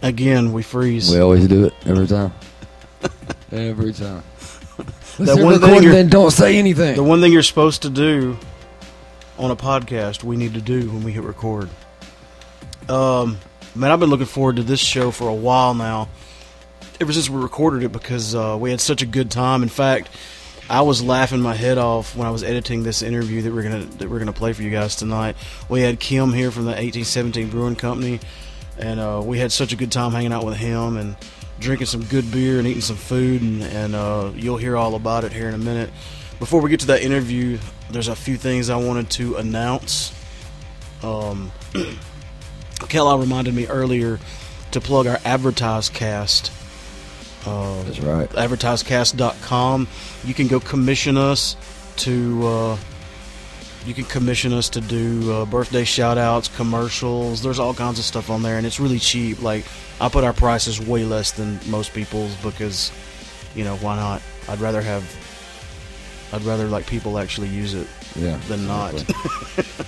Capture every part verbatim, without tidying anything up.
Again, we freeze. We always do it every time. Every time. That one thing you're- then don't say anything. The one thing you're supposed to do on a podcast, we need to do when we hit record. Um, man, I've been looking forward to this show for a while now. Ever since we recorded it, because uh, we had such a good time. In fact, I was laughing my head off when I was editing this interview that we're gonna that we're gonna play for you guys tonight. We had Kim here from the eighteen seventeen Brewing Company, and uh, we had such a good time hanging out with him and drinking some good beer and eating some food, and, and uh, you'll hear all about it here in a minute. Before we get to that interview, there's a few things I wanted to announce. Um, Kelly reminded me earlier to plug our Advertise Cast. Uh, That's right. advertise cast dot com. You can go commission us to uh, you can commission us to do uh, birthday shout outs, commercials. There's all kinds of stuff on there, and it's really cheap. Like, I put our prices way less than most people's because, you know, why not? I'd rather have I'd rather like people actually use it Yeah, than exactly. not.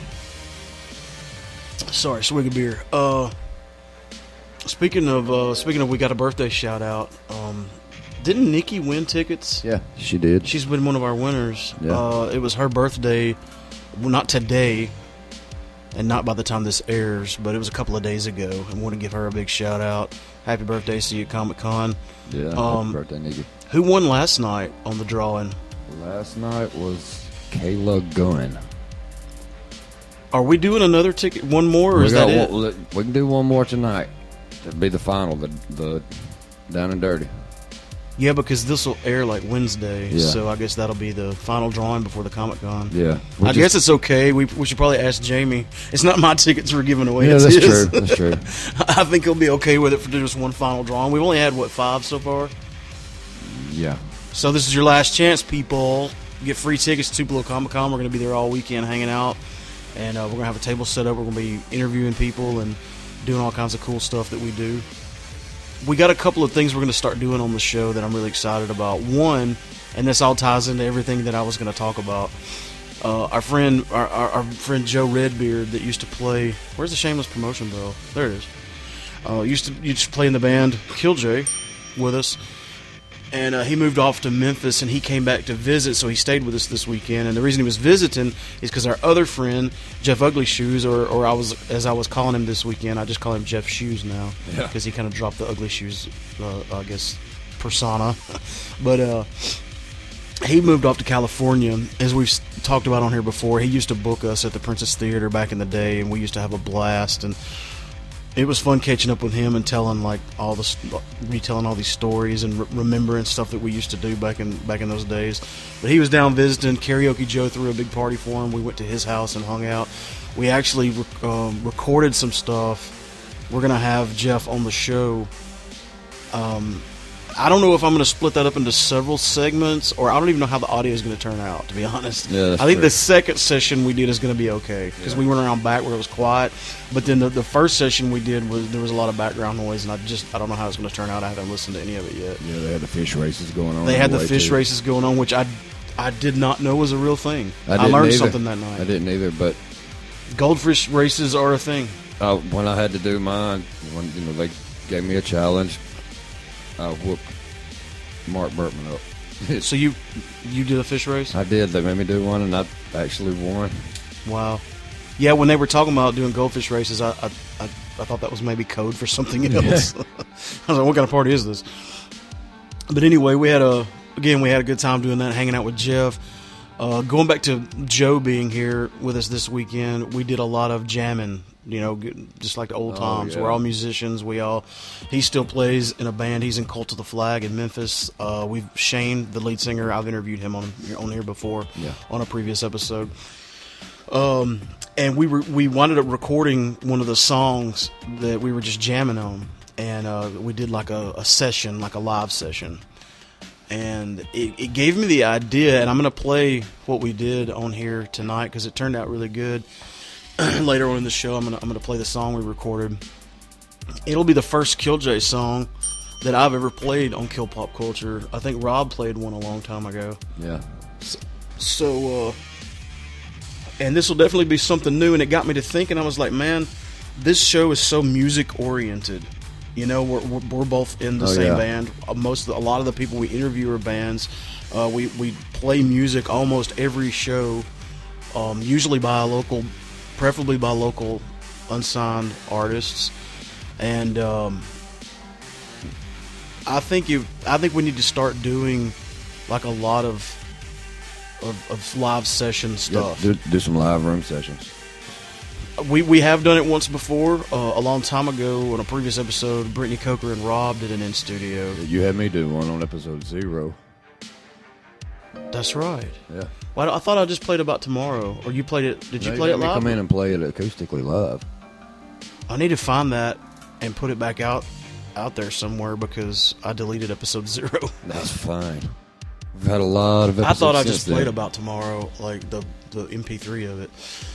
Sorry, swig of beer. Uh Speaking of, uh, speaking of, we got a birthday shout out. Um, didn't Nikki win tickets? Yeah, she did. She's been one of our winners. Yeah. Uh, it was her birthday, well, not today, and not by the time this airs, but it was a couple of days ago. And want to give her a big shout out. Happy birthday, see you at Comic Con. Yeah, Um, happy birthday, Nikki. Who won last night on the drawing? Last night was Kayla Gunn. Are we doing another ticket? One more, or we is that got it? one- we can do one more tonight. It'll be the final, the the down and dirty. Yeah, because this will air like Wednesday, Yeah. so I guess that'll be the final drawing before the Comic Con. Yeah, I guess it's okay. We we should probably ask Jamie. It's not my tickets we're giving away. Yeah, it's that's his. true. That's true. I think he'll be okay with it for just one final drawing. We've only had, what, five so far? Yeah, So this is your last chance, people. Get free tickets to Tupelo Comic Con. We're going to be there all weekend hanging out. And uh, we're going to have a table set up. We're going to be interviewing people and doing all kinds of cool stuff that we do. We got a couple of things we're going to start doing on the show that I'm really excited about. One, and this all ties into everything that I was going to talk about. Uh, our friend, our, our, our friend Joe Redbeard that used to play. Where's the shameless promotion bell? There it is. Uh, used to used to play in the band Killjoy with us, and uh, he moved off to Memphis, and he came back to visit. So he stayed with us this weekend. And the reason he was visiting is because our other friend Jeff Ugly Shoes, or or I was as I was calling him this weekend, I just call him Jeff Shoes now because Yeah. he kind of dropped the Ugly Shoes, uh, I guess, persona, but. uh He moved off to California, as we've s- talked about on here before. He used to book us at the Princess Theater back in the day, and we used to have a blast. And it was fun catching up with him and telling like all the st- retelling all these stories and re- remembering stuff that we used to do back in back in those days. But he was down visiting. Karaoke Joe threw a big party for him. We went to his house and hung out. We actually rec- um, recorded some stuff. We're gonna have Jeff on the show. Um, I don't know if I'm going to split that up into several segments, or I don't even know how the audio is going to turn out, to be honest. Yeah, that's I think true. the second session we did is going to be okay, because Yeah. we went around back where it was quiet. But then the, the first session we did, was there was a lot of background noise, and I just I don't know how it's going to turn out. I haven't listened to any of it yet. yeah. They had the fish races going on. They had the way, fish too. races going on, which I, I did not know was a real thing. I, I, didn't learned either. something that night. I didn't either, but Goldfish races are a thing. uh, when I had to do mine, when you know they gave me a challenge, I whooped Mark Burtman up. So you you did a fish race? I did. They made me do one, and I actually won. Wow. Yeah, when they were talking about doing goldfish races, I I, I, I thought that was maybe code for something else. I was like, what kind of party is this? But anyway, we had a again we had a good time doing that, hanging out with Jeff. Uh, going back to Joe being here with us this weekend, we did a lot of jamming. You know, just like the old Oh, times. yeah. We're all musicians. We all. He still plays in a band. He's in Cult of the Flag in Memphis. Uh, we've Shane, the lead singer. I've interviewed him on on here before, Yeah. on a previous episode. Um, and we were we wound up recording one of the songs that we were just jamming on, and uh, we did like a, a session, like a live session. And it, it gave me the idea, and I'm going to play what we did on here tonight because it turned out really good. Later on in the show, I'm going to I'm going to play the song we recorded. It'll be the first Killjoy song that I've ever played on Kill Pop Culture. I think Rob played one a long time ago. Yeah. So, uh, and this will definitely be something new, and it got me to thinking. I was like, man, this show is so music oriented. You know, we're we're, we're both in the Oh, same yeah. band. Uh, Most of the, a lot of the people we interview are bands. Uh, we we play music almost every show, um, usually by a local, preferably by local unsigned artists, and um, I think you I think we need to start doing like a lot of of, of live session Yeah, stuff. do, do some live room sessions. We we have done it once before, uh, a long time ago on a previous episode. Brittany Coker and Rob did an in studio. You had me do one on episode zero. That's right. Yeah. Well, I thought I just played About Tomorrow, or you played it. Did you Now play let it me live? Come in and play it acoustically live. I need to find that and put it back out out there somewhere because I deleted episode zero. That's fine. We've had a lot of I episodes thought I since just played then. About Tomorrow, like the the M P three of it.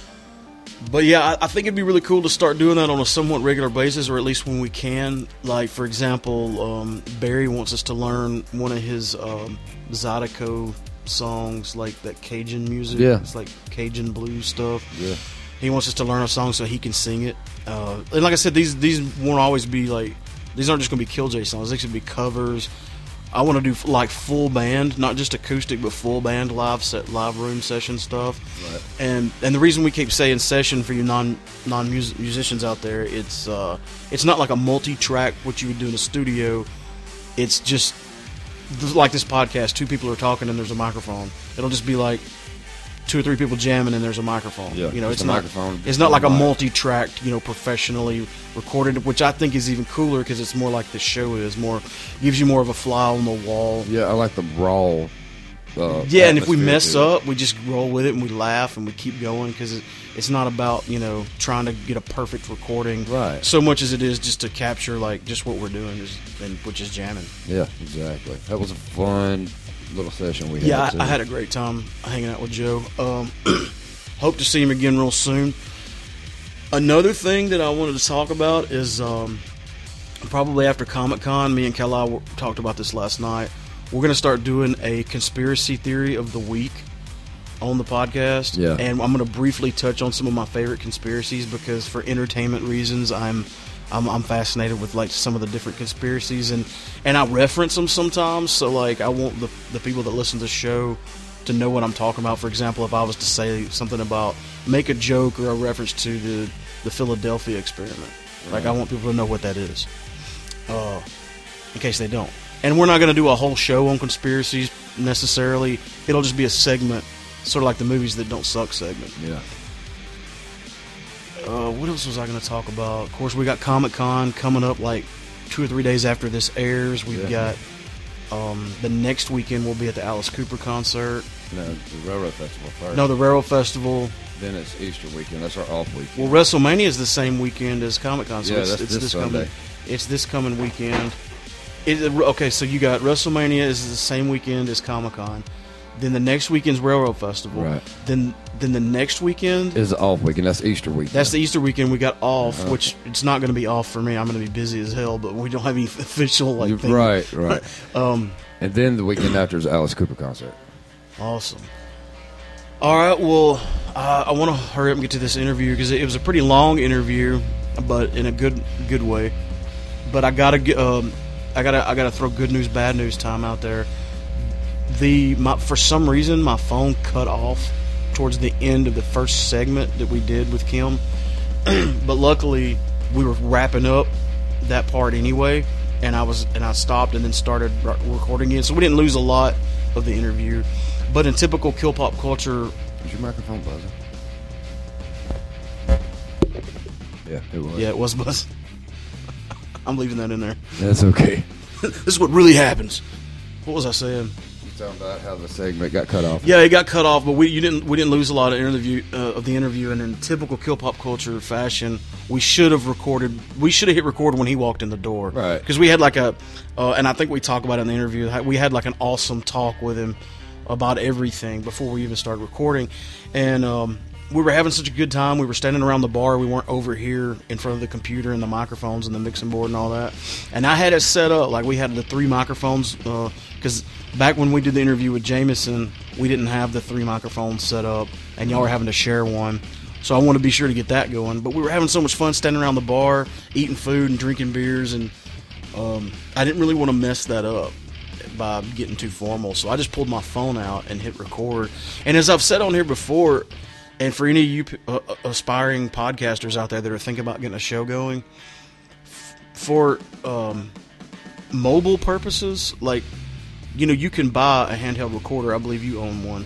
But yeah, I, I think it'd be really cool to start doing that on a somewhat regular basis, or at least when we can. Like, for example, um, Barry wants us to learn one of his um, Zydeco songs, like that Cajun music. Yeah. It's like Cajun blues stuff. Yeah. He wants us to learn a song so he can sing it. Uh, and like I said, these these won't always be like, these aren't just going to be Killjoy songs. They should be covers. I want to do like full band, not just acoustic, but full band live set, live room session stuff. Right. And and the reason we keep saying session for you non non musicians out there, it's uh, it's not like a multi-track what you would do in a studio. It's just like this podcast. Two people are talking and there's a microphone. It'll just be like two or three people jamming and there's a microphone. Yeah, you know, just it's a not microphone, it's not like a mic. multi-tracked, you know, professionally recorded, which I think is even cooler because it's more like the show is more gives you more of a fly on the wall. Yeah, I like the raw. Uh, Yeah, and if we atmosphere mess to it. up, we just roll with it and we laugh and we keep going because it, it's not about, you know, trying to get a perfect recording, Right. so much as it is just to capture like just what we're doing, is, and which is jamming. Yeah, exactly. That was a fun little session we Yeah, had. I, I too. had a great time hanging out with Joe. Um, hope to see him again real soon. Another thing that I wanted to talk about is um, probably after Comic Con, me and Kali w- talked about this last night. We're going to start doing a conspiracy theory of the week on the podcast. Yeah. And I'm going to briefly touch on some of my favorite conspiracies because for entertainment reasons, I'm I'm, I'm fascinated with like some of the different conspiracies, and, and I reference them sometimes. So like I want the the people that listen to the show to know what I'm talking about. For example, if I was to say something about make a joke or a reference to the the Philadelphia experiment, like I want people to know what that is, uh, in case they don't. And we're not going to do a whole show on conspiracies necessarily. It'll just be a segment, sort of like the movies that don't suck segment. Yeah. Uh, what else was I going to talk about? Of course, we got Comic Con coming up like two or three days after this airs. We've Yeah. got um, the next weekend we'll be at the Alice Cooper concert. No, the Railroad Festival first. No, the Railroad Festival. Then it's Easter weekend. That's our off weekend. Well, WrestleMania is the same weekend as Comic Con. So Yeah, it's, that's it's this coming. Sunday. It's this coming weekend. It, okay, so you got WrestleMania is the same weekend as Comic Con. Then the next weekend's Railroad Festival. Right. Then then the next weekend is the off weekend. That's Easter weekend. that's the Easter weekend we got off, Uh-huh. which it's not going to be off for me. I'm going to be busy as hell, but we don't have any official like You're thing. right, right. Um, And then the weekend after is the Alice Cooper concert. awesome. All right, well, uh, I want to hurry up and get to this interview because it was a pretty long interview, but in a good good way. But I gotta get, um, I gotta, I gotta throw good news, bad news time out there. The my, for some reason my phone cut off towards the end of the first segment that we did with Kim, but luckily we were wrapping up that part anyway, and I was and I stopped and then started re- recording it, so we didn't lose a lot of the interview. But in typical Kill Pop culture, Is your microphone buzzing? Yeah, it was. yeah, it was buzz. I'm leaving that in there. That's okay. This is what really happens. What was I saying? You talking about how the segment got cut off? Yeah, it got cut off, but we you didn't we didn't lose a lot of interview uh, of the interview. And in typical Kill Pop culture fashion, we should have recorded. We should have hit record when he walked in the door, Right. Because we had like a, uh, and I think we talked about it in the interview. We had like an awesome talk with him about everything before we even started recording, and um, we were having such a good time. We were standing around the bar. We weren't over here in front of the computer and the microphones and the mixing board and all that. And I had it set up like we had the three microphones because uh, back when we did the interview with Jameson, we didn't have the three microphones set up, and y'all were having to share one. So I want to be sure to get that going. But we were having so much fun standing around the bar, eating food and drinking beers and Um, I didn't really want to mess that up by getting too formal, so I just pulled my phone out and hit record. And as I've said on here before, and for any of you uh, aspiring podcasters out there that are thinking about getting a show going, f- for um, mobile purposes, like, you know, you can buy a handheld recorder. I believe you own one.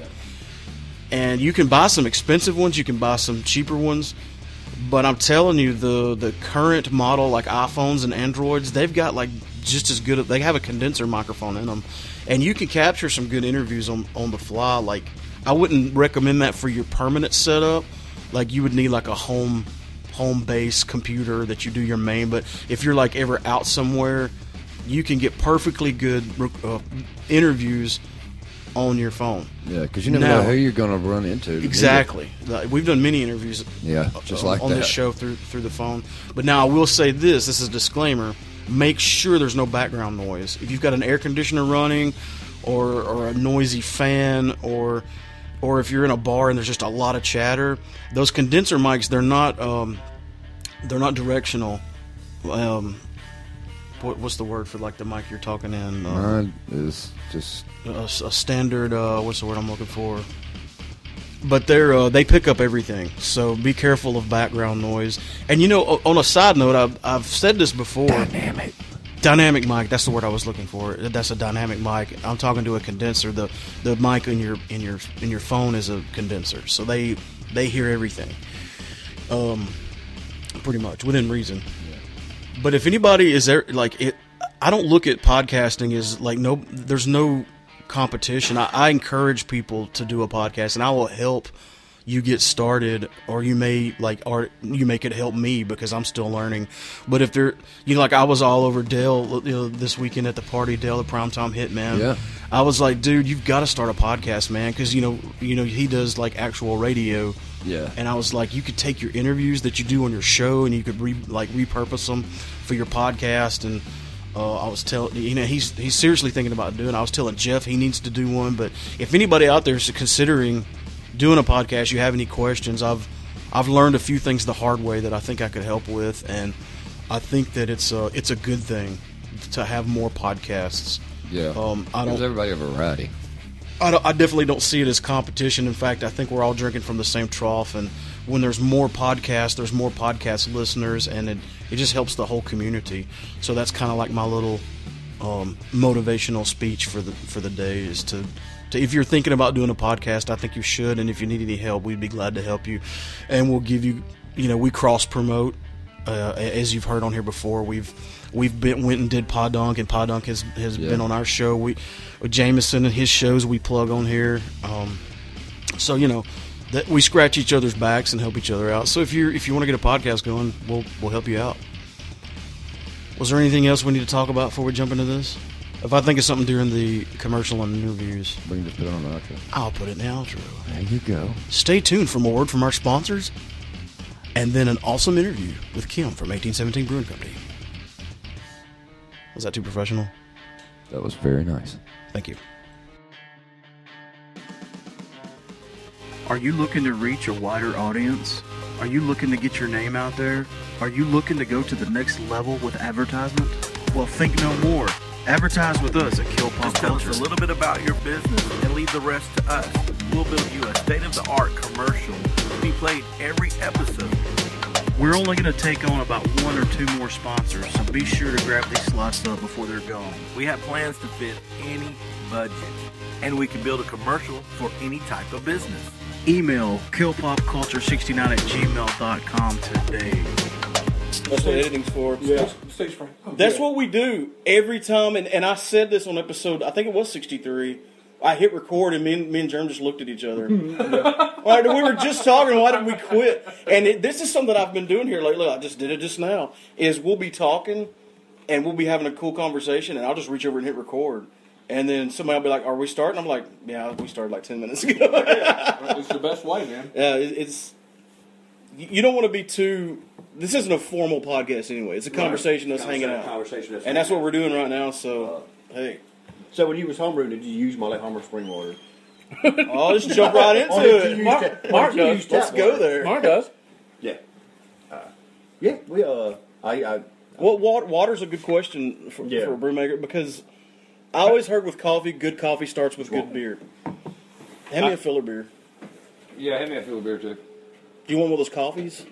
And you can buy some expensive ones, you can buy some cheaper ones. But I'm telling you, the the current model, like iPhones and Androids, they've got like just as good. They have a condenser microphone in them, and you can capture some good interviews on on the fly. Like, I wouldn't recommend that for your permanent setup. Like, you would need like a home home base computer that you do your main. But if you're like ever out somewhere, you can get perfectly good uh, interviews on your phone. Yeah, because you never now, know who you're going to run into. Exactly. Like, we've done many interviews yeah, just like on that. this show through through the phone. But now I will say this, this is a disclaimer, make sure there's no background noise. If you've got an air conditioner running or or a noisy fan or or if you're in a bar and there's just a lot of chatter, those condenser mics, they're not um, they're not directional. Um, what, what's the word for like the mic you're talking in? Uh, Mine is just a, a standard. Uh, what's the word I'm looking for? But they're uh, they pick up everything, so be careful of background noise. And you know, on a side note, I've I've said this before. dynamic. Dynamic mic. That's the word I was looking for. That's a dynamic mic. I'm talking to a condenser. The the mic in your in your in your phone is a condenser, so they they hear everything. Um, pretty much within reason. But if anybody is there, like it, I don't look at podcasting as like no. There's no competition. I, I encourage people to do a podcast, and I will help you get started, or you may like, or you make it help me because I'm still learning. But if they're, you know, like I was all over Dale, you know, this weekend at the party, Dale, the primetime hit man. Yeah. I was like, dude, you've got to start a podcast, man, because you know, you know, he does like actual radio. Yeah. And I was like, you could take your interviews that you do on your show, and you could re, like repurpose them for your podcast. And uh, I was telling, you know, he's he's seriously thinking about doing it. I was telling Jeff he needs to do one. But if anybody out there is considering doing a podcast, you have any questions, I've I've learned a few things the hard way that I think I could help with, and I think that it's a it's a good thing to have more podcasts. Yeah. Um, I Gives don't. everybody a variety. I, don't, I definitely don't see it as competition. In fact, I think we're all drinking from the same trough, and when there's more podcasts, there's more podcast listeners, and it, it just helps the whole community. So that's kind of like my little um, motivational speech for the for the day is to, to, if you're thinking about doing a podcast, I think you should, and if you need any help, we'd be glad to help you, and we'll give you, you know, we cross-promote. Uh, as you've heard on here before, we've we've been went and did Podunk, and Podunk has has Yeah. been on our show. We with Jameson and his shows we plug on here. Um, so you know that we scratch each other's backs and help each other out. So if you if you want to get a podcast going, we'll we'll help you out. Was there anything else we need to talk about before we jump into this? If I think of something during the commercial and interviews, We can just put it on the outro. I'll put it in the outro. There you go. Stay tuned for more word from our sponsors, and then an awesome interview with Kim from eighteen seventeen Brewing Company. Was that too professional? That was very nice. Thank you. Are you looking to reach a wider audience? Are you looking to get your name out there? Are you looking to go to the next level with advertisement? Well, think no more. Advertise with us at Kill Pop Just tell us Culture. a little bit about your business and leave the rest to us. We'll build you a state-of-the-art commercial to be played every episode. We're only going to take on about one or two more sponsors, so be sure to grab these slots up before they're gone. We have plans to fit any budget, and we can build a commercial for any type of business. Email killpopculture sixty-nine at gmail dot com today. That's what editing's for. Yeah, stage fright. Oh, That's yeah. what we do every time, and, and I said this on episode, I think it was sixty-three. I hit record, and me and, me and Jerm just looked at each other. All right, we were just talking, why did we quit? And it, this is something I've been doing here lately. I just did it just now. Is we'll be talking, and we'll be having a cool conversation, and I'll just reach over and hit record. And then somebody will be like, are we starting? I'm like, yeah, we started like ten minutes ago. It's the best way, man. Yeah, it, it's, you don't want to be too, this isn't a formal podcast anyway. It's a conversation that's hanging out. Conversation that's And that's what we're doing right now, so, hey. So when you was homebrewing, did you use Molly Homer spring water? I'll just jump right into Or did you it. use Mark, ta- or Mark did you does. use Let's tap go water? there. Mark does. Yeah. Uh, yeah, we uh, I, I Well, water, water's a good question for, Yeah. for a brewmaker because I always heard with coffee, good coffee starts with good beer. Hand me a filler beer. Yeah, hand me a filler beer too. Do you want one of those coffees?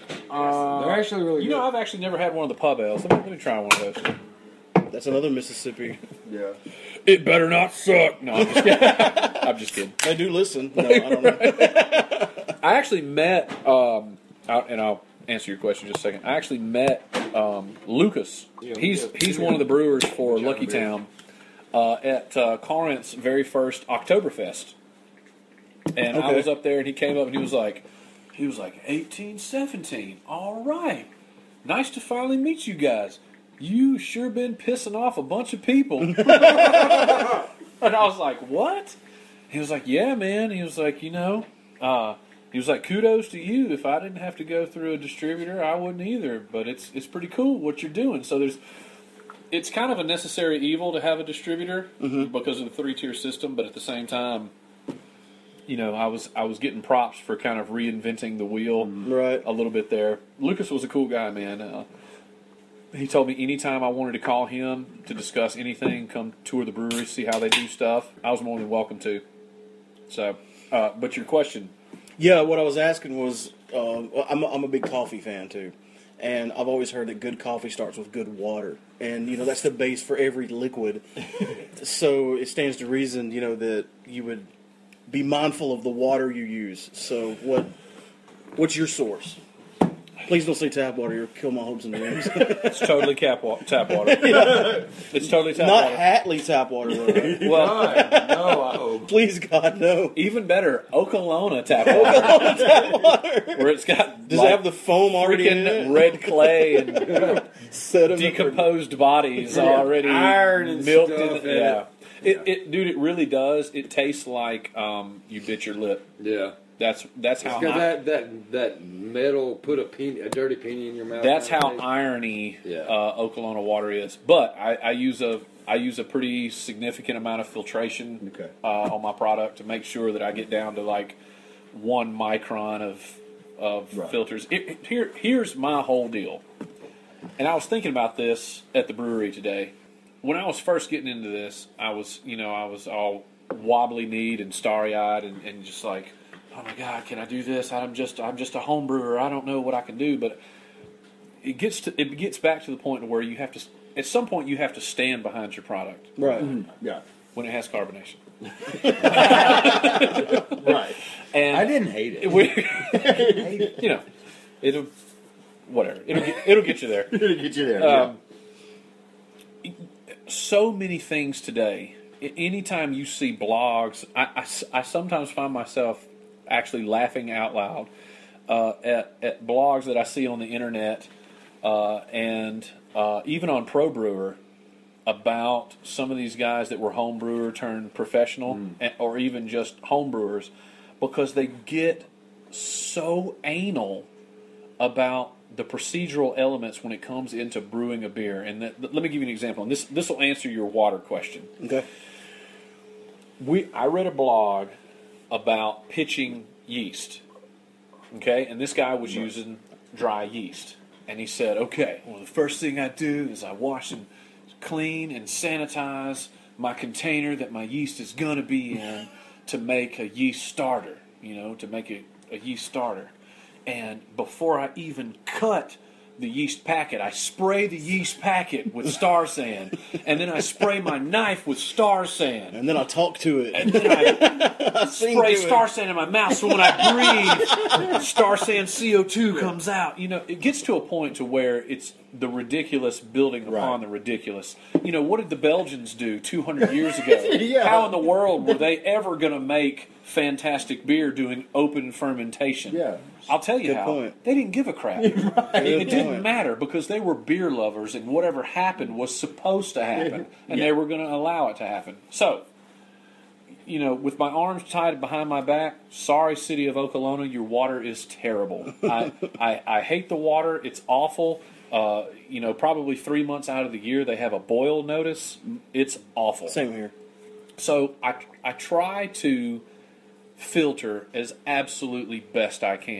Uh, They're actually really you good. know, I've actually never had one of the pub ales. Let me, let me try one of those. That's another Mississippi. Yeah. It better not suck. No, I'm just kidding. I'm just kidding. They do listen. No, I don't know. I actually met, um, I- and I'll answer your question in just a second. I actually met um, Lucas. Yeah, he's yeah. he's one of the brewers for John Lucky Beer. Town uh, at uh, Corinth's very first Oktoberfest. And I Okay. was up there, and he came up, and he was like, he was like, eighteen seventeen, all right. Nice to finally meet you guys. You sure been pissing off a bunch of people. And I was like, what? He was like, yeah, man. He was like, you know, uh, he was like, kudos to you. If I didn't have to go through a distributor, I wouldn't either. But it's it's pretty cool what you're doing. So there's, it's kind of a necessary evil to have a distributor because of the three tier system. But at the same time, you know, I was I was getting props for kind of reinventing the wheel Right. a little bit there. Lucas was a cool guy, man. Uh, he told me anytime I wanted to call him to discuss anything, come tour the brewery, see how they do stuff, I was more than welcome to. So, uh, but your question, Yeah, what I was asking was, uh, I'm, a, I'm a big coffee fan too, and I've always heard that good coffee starts with good water, and you know that's the base for every liquid. So it stands to reason, you know, that you would be mindful of the water you use. So what, what's your source? Please don't say tap water. You'll kill my hopes and dreams. it's totally cap wa- tap water. It's totally tap Not water. Hatley tap water, though. Right? Well, God, no, I hope. Please, God, no. even better, Okolona tap water. Where it's got Does like, it have the foam already in freaking it? red clay and Sediment. decomposed bodies already Iron and milked stuff in in it. Yeah. it. It, it, dude, it really does. It tastes like um, you bit your lip. Yeah. That's that's It's how got I, that, that, that metal, put a, penny, a dirty penny in your mouth. that's kind of how thing. irony Yeah. uh, Okolona water is. But I, I use a I use a pretty significant amount of filtration Okay. uh, on my product to make sure that I get down to like one micron of of Right. filters. It, it- here here's my whole deal. And I was thinking about this at the brewery today. When I was first getting into this, I was you know I was all wobbly kneed and starry eyed and, and just like, oh my God, can I do this? I'm just I'm just a home brewer. I don't know what I can do. But it gets to it gets back to the point where you have to at some point you have to stand behind your product Right. Yeah. when it has carbonation. Right. And I didn't hate it. we, you know, it'll whatever it'll get, it'll get you there. It'll get you there. Um, so many things today. A- Anytime you see blogs, I, I s- I sometimes find myself actually laughing out loud uh, at, at blogs that I see on the internet uh, and uh, even on Pro Brewer about some of these guys that were home brewer turned professional and, or even just home brewers because they get so anal about the procedural elements when it comes into brewing a beer. And that, let me give you an example. And this this will answer your water question. Okay. We I read a blog about pitching yeast. Okay, and this guy was using dry yeast. And he said, okay, well the first thing I do is I wash and clean and sanitize my container that my yeast is gonna be in to make a yeast starter, you know, to make a, a yeast starter. And before I even cut the yeast packet, I spray the yeast packet with Star San, and then I spray my knife with Star San, And then I talk to it. and then I Sing spray to it. Star San in my mouth, so when I breathe, Star San C O two comes out. You know, it gets to a point to where it's the ridiculous building upon Right. the ridiculous. You know, what did the Belgians do two hundred years ago? Yeah. How in the world were they ever going to make fantastic beer doing open fermentation? Yeah. I'll tell you Good how. point. They didn't give a crap. Good It didn't point. matter because they were beer lovers and whatever happened was supposed to happen and Yeah. they were going to allow it to happen. So, you know, with my arms tied behind my back, sorry, city of Okolona, your water is terrible. I, I, I hate the water. It's awful. Uh, you know, probably three months out of the year they have a boil notice. It's awful. Same here. So I, I try to filter as absolutely best I can.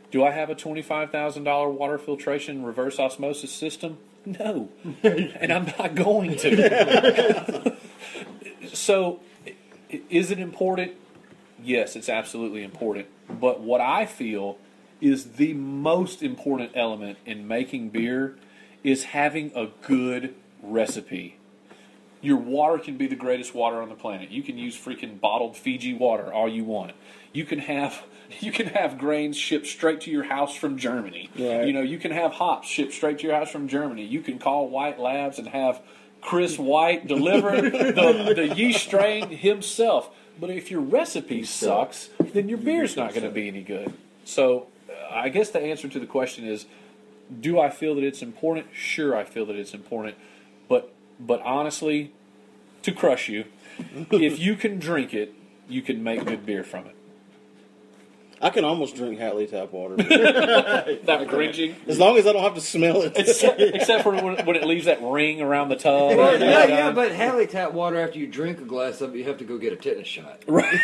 Do I have a twenty-five thousand dollars water filtration reverse osmosis system? No. And I'm not going to. So, is it important? Yes, it's absolutely important. But what I feel is the most important element in making beer is having a good recipe. Your water can be the greatest water on the planet. You can use freaking bottled Fiji water all you want. You can have you can have grains shipped straight to your house from Germany. Right. You know, you can have hops shipped straight to your house from Germany. You can call White Labs and have Chris White deliver the, the yeast strain himself. But if your recipe sucks, then your beer's not going to be any good. So uh, I guess the answer to the question is, do I feel that it's important? Sure, I feel that it's important. But but honestly, to crush you, if you can drink it, you can make good beer from it. I can almost drink Hatley tap water. That cringing. As long as I don't have to smell it. Except, except for when, when it leaves that ring around the tub. Well, yeah, yeah, but Hallie tap water, after you drink a glass of it, you have to go get a tetanus shot. Right.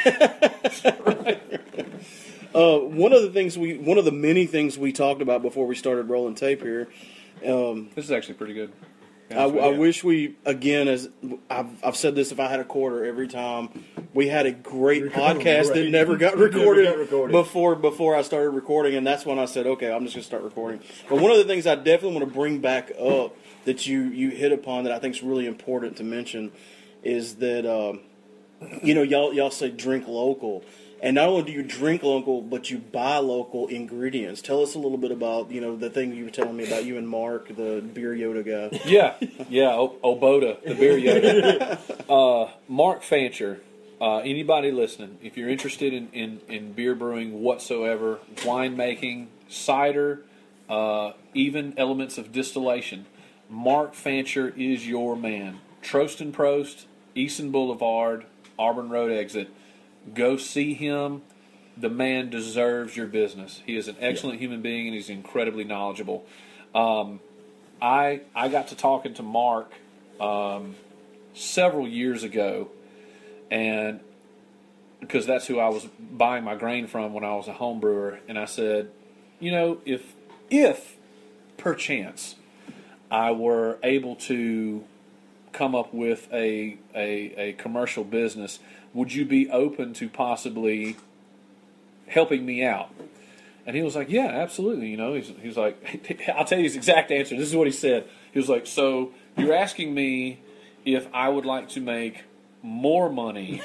Uh, one of the things we, one of the many things we talked about before we started rolling tape here. Um, This is actually pretty good. I, I wish we, again, as I've, I've said this, if I had a quarter every time, we had a great podcast that never got recorded, Never got recorded. before before I started recording, and that's when I said, okay, I'm just going to start recording. But one of the things I definitely want to bring back up that you, you hit upon that I think is really important to mention is that, um, you know, y'all y'all say drink local. And not only do you drink local, but you buy local ingredients. Tell us a little bit about, you know, the thing you were telling me about you and Mark, the beer Yoda guy. Yeah, yeah, o- Oboda, the beer Yoda. uh, Mark Fancher, uh, anybody listening, if you're interested in, in, in beer brewing whatsoever, winemaking, cider, uh, even elements of distillation, Mark Fancher is your man. Trost and Prost, Easton Boulevard, Auburn Road exit. Go see him. The man deserves your business. He is an excellent human being, and he's incredibly knowledgeable. Um, I I got to talking to Mark um, several years ago, and because that's who I was buying my grain from when I was a home brewer, and I said, you know, if if perchance I were able to come up with a a, a commercial business, would you be open to possibly helping me out? And he was like, yeah, absolutely. You know, he's, he's like, I'll tell you his exact answer. This is what he said. He was like, so you're asking me if I would like to make more money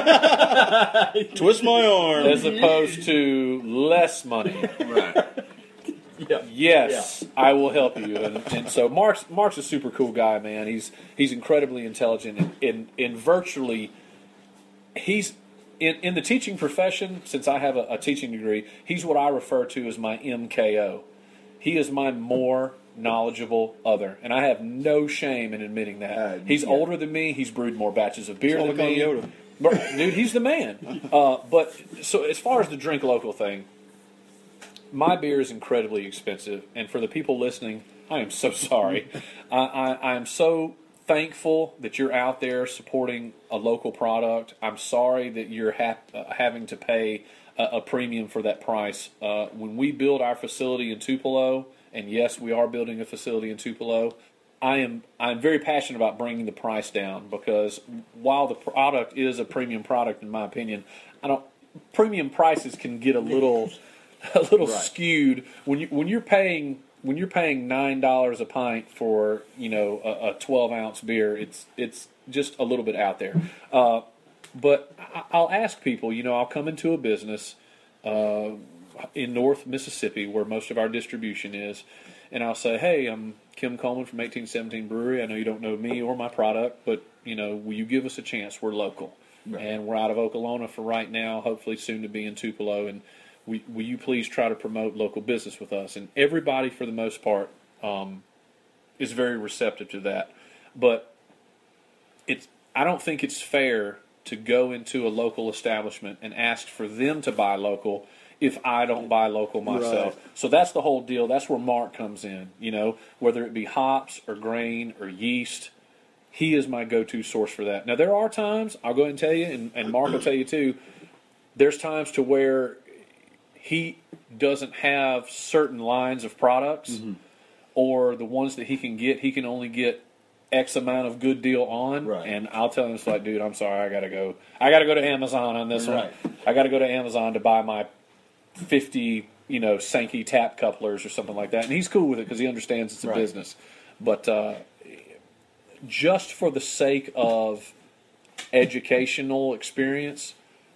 Twist my arm. as opposed to less money. Right. Yes, I will help you. And, and so Mark's Mark's a super cool guy, man. He's he's incredibly intelligent and in in virtually he's in in the teaching profession. Since I have a, a teaching degree, he's what I refer to as my M K O. He is my more knowledgeable other, and I have no shame in admitting that. Uh, he's yeah. older than me. He's brewed more batches of beer That's than why we me. call him But, dude, he's the man. Uh, but so as far as the drink local thing, my beer is incredibly expensive, and for the people listening, I am so sorry. I, I, I am so thankful that you're out there supporting a local product. I'm sorry that you're ha- uh, having to pay a, a premium for that price. Uh, when we build our facility in Tupelo, and yes, we are building a facility in Tupelo, I am I'm very passionate about bringing the price down, because while the product is a premium product, in my opinion, I don't premium prices can get a little a little Right. skewed when you when you're paying when you're paying nine dollars a pint for, you know, a, a twelve ounce beer. It's it's just a little bit out there. Uh, but I, I'll ask people. You know, I'll come into a business uh, in North Mississippi where most of our distribution is, and I'll say, "Hey, I'm Kim Coleman from eighteen seventeen Brewery. I know you don't know me or my product, but you know, will you give us a chance? We're local, Right. and we're out of Okolona for right now. Hopefully, soon to be in Tupelo. And we, will you please try to promote local business with us?" And everybody, for the most part, um, is very receptive to that. But it's I don't think it's fair to go into a local establishment and ask for them to buy local if I don't buy local myself. Right. So that's the whole deal. That's where Mark comes in. You know, whether it be hops or grain or yeast, he is my go-to source for that. Now, there are times, I'll go ahead and tell you, and, and Mark will tell you too, there's times to where he doesn't have certain lines of products, Mm-hmm. or the ones that he can get, he can only get X amount of good deal on. Right. And I'll tell him, it's like, dude, I'm sorry, I gotta go. I gotta go to Amazon on this Right. one. I gotta go to Amazon to buy my fifty, you know, Sankey tap couplers or something like that. And he's cool with it because he understands it's a Right. business. But uh, just for the sake of educational experience,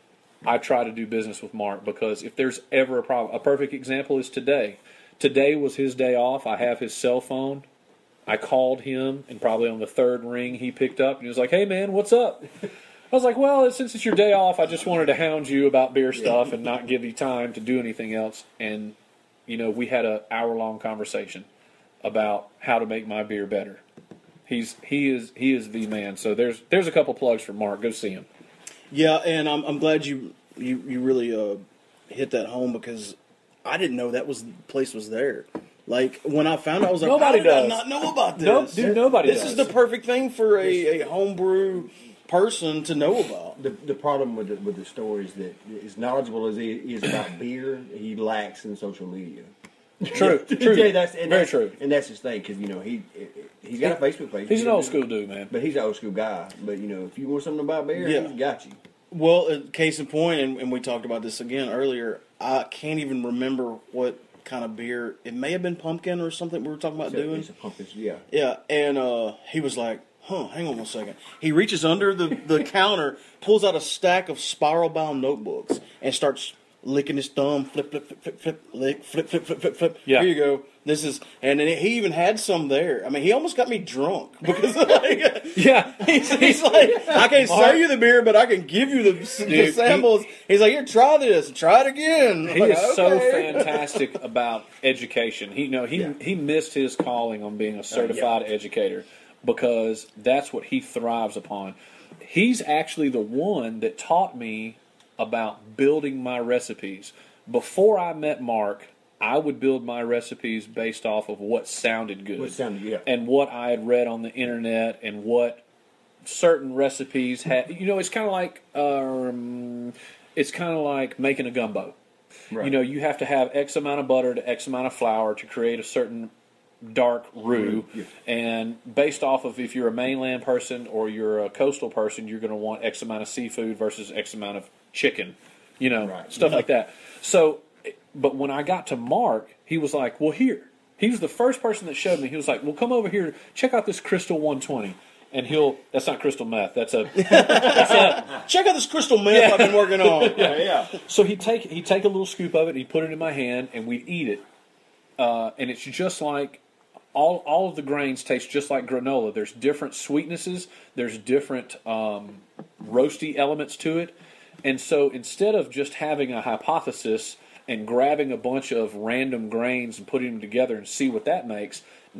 I try to do business with Mark, because if there's ever a problem, a perfect example is today. Today was his day off. I have his cell phone. I called him, and probably on the third ring he picked up, and he was like, "Hey, man, what's up?" I was like, "Well, since it's your day off, I just wanted to hound you about beer stuff and not give you time to do anything else." And, you know, we had an hour-long conversation about how to make my beer better. He's he is he is the man. So there's there's a couple plugs for Mark. Go see him. Yeah, and I'm I'm glad you you you really uh, hit that home, because I didn't know that was place was there. Like, when I found out, I was like, Nobody how did I does. not know about this? Nope, dude, nobody This does. is the perfect thing for a, a homebrew person to know about. The, the problem with the, with the store is that as knowledgeable as he is about beer, he lacks in social media. True, true, Yeah, that's, and very that's, true. And that's his thing, because, you know, he he's got a Facebook page. He's an old school dude, man. But he's an old school guy. But, you know, if you want something about beer, Yeah. he's got you. Well, uh, case in point, and, and we talked about this again earlier, I can't even remember what kind of beer. It may have been pumpkin or something we were talking about So doing. it's a pumpkin, yeah. Yeah, and uh, he was like, huh, hang on one second. He reaches under the, the counter, pulls out a stack of spiral-bound notebooks, and starts licking his thumb, flip, flip, flip, flip, flip, lick, flip, flip, flip, flip, flip. Yeah. Here you go. This is, and then he even had some there. I mean, he almost got me drunk, because like, Yeah, he's, he's like, I can't sell you the beer, but I can give you the, the Dude, samples. he's like, here, try this, try it again. I'm he like, is so okay. fantastic about education. He you know he Yeah. he missed his calling on being a certified educator, because that's what he thrives upon. He's actually the one that taught me about building my recipes. Before I met Mark, I would build my recipes based off of what sounded good. What sounded- yeah. And what I had read on the internet, and what certain recipes had. You know, it's kind of like um, it's kind of like making a gumbo. Right. You know, you have to have X amount of butter to X amount of flour to create a certain dark roux. Yeah. And based off of if you're a mainland person or you're a coastal person, you're going to want X amount of seafood versus X amount of chicken. You know, Right. stuff like that. So, but when I got to Mark, he was like, well, here. He was the first person that showed me. He was like, well, come over here. Check out this Crystal one twenty. And he'll, that's not crystal meth. That's a, Check out this crystal meth I've been working on. Yeah, yeah. so he'd take, he'd take a little scoop of it, and he'd put it in my hand, and we'd eat it. Uh, and it's just like, all all of the grains taste just like granola. There's different sweetnesses. There's different um, roasty elements to it. And so instead of just having a hypothesis and grabbing a bunch of random grains and putting them together and see what that makes,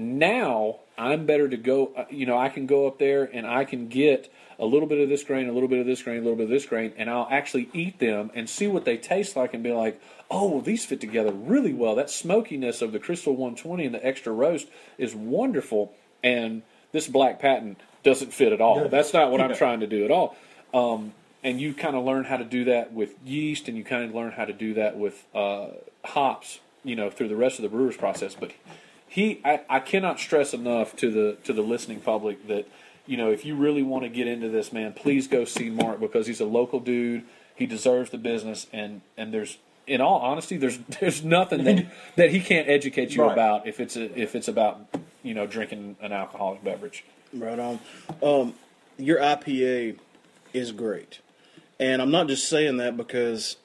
now I'm better to go, uh, you know, I can go up there and I can get a little bit of this grain, a little bit of this grain, a little bit of this grain, and I'll actually eat them and see what they taste like and be like, oh, well, these fit together really well. That smokiness of the Crystal one twenty and the extra roast is wonderful, and this Black Patent doesn't fit at all. That's not what I'm trying to do at all. Um, and you kind of learn how to do that with yeast, and you kind of learn how to do that with uh, hops, you know, through the rest of the brewer's process. But he, I, I cannot stress enough to the to the listening public that, you know, if you really want to get into this, man, please go see Mark, because he's a local dude. He deserves the business, and, and there's, in all honesty, there's there's nothing that that he can't educate you Right. about if it's a, if it's about, you know, drinking an alcoholic beverage. Right on. Um, your I P A is great, and I'm not just saying that because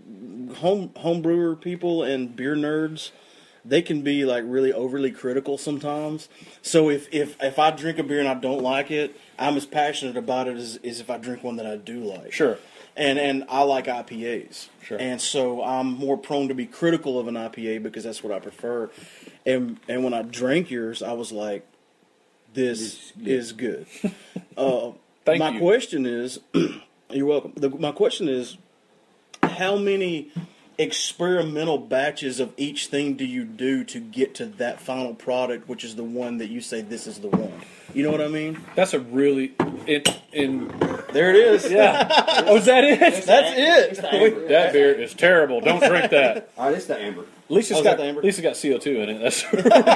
home home brewer people and beer nerds, they can be like really overly critical sometimes. So if, if, if I drink a beer and I don't like it, I'm as passionate about it as, as if I drink one that I do like. Sure. And and I like I P As. Sure. And so I'm more prone to be critical of an I P A because that's what I prefer. And and when I drank yours, I was like, this is good. uh, Thank my you. question is, you're welcome. The, my question is, how many experimental batches of each thing do you do to get to that final product, which is the one that you say this is the one? You know what I mean? That's a really in in There it is. Yeah. Oh, is that it? That's It's it. the amber. That beer is terrible. Don't drink that. All right, it's the amber. At least it's Oh, is got that the amber? at least it's got C O two in it. That's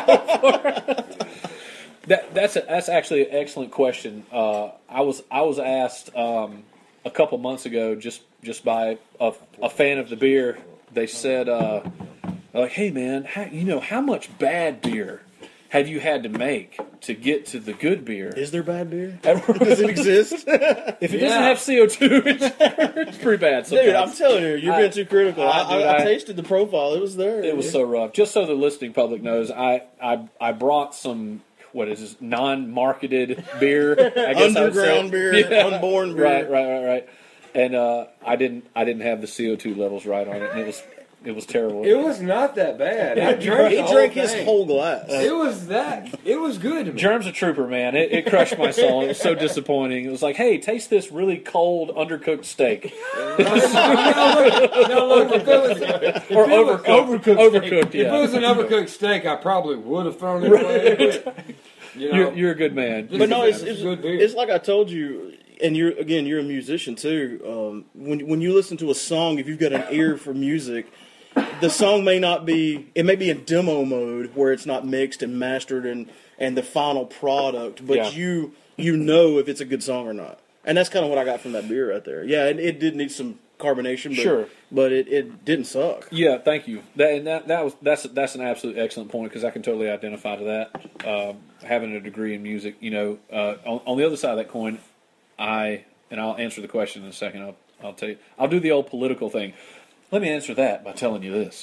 that. That's a, that's actually an excellent question. Uh, I was I was asked um, a couple months ago just just by a, a fan of the beer. They said, uh, like, hey man, how, you know how much bad beer have you had to make to get to the good beer? Is there bad beer? If Does it exist? it doesn't have C O two, it's, it's pretty bad. Sometimes. Dude, I'm telling you, you're I- being too critical. I, I- I, dude, I I- tasted the profile. It was there. It was so rough. Just so the listening public knows, I I, I brought some, what is this, non-marketed beer. I guess I would say. Underground beer, unborn beer. Right, right, right, right. And uh, I didn't I didn't have the C O two levels right on it, and it was it was terrible. It was not that bad. I drank He the drank whole his thing. whole glass. It was that. It was good to me. Germ's a trooper, man. It, it crushed my soul. It was so disappointing. It was like, hey, taste this really cold, undercooked steak. no, look, no, look, if it was, if Or it was overcooked. overcooked, Overcooked, steak, yeah. If it was an overcooked steak, I probably would have thrown it away. But, you know, You're, you're a good man. Just- But no, it's, It's it's, good beer. it's like I told you, and you're again, you're a musician too. Um, when when you listen to a song, if you've got an ear for music, the song may not be. It may be in demo mode where it's not mixed and mastered and and the final product, but Yeah. you you know if it's a good song or not. And that's kind of what I got from that beer right there. Yeah, it, it did need some carbonation, but, Sure. but it, it didn't suck. Yeah, thank you. That and that, that was that's that's an absolute excellent point because I can totally identify to that. Um, having a degree in music, you know, uh, on, on the other side of that coin, I and I'll answer the question in a second. I'll I'll tell you. I'll do the old political thing. Let me answer that by telling you this.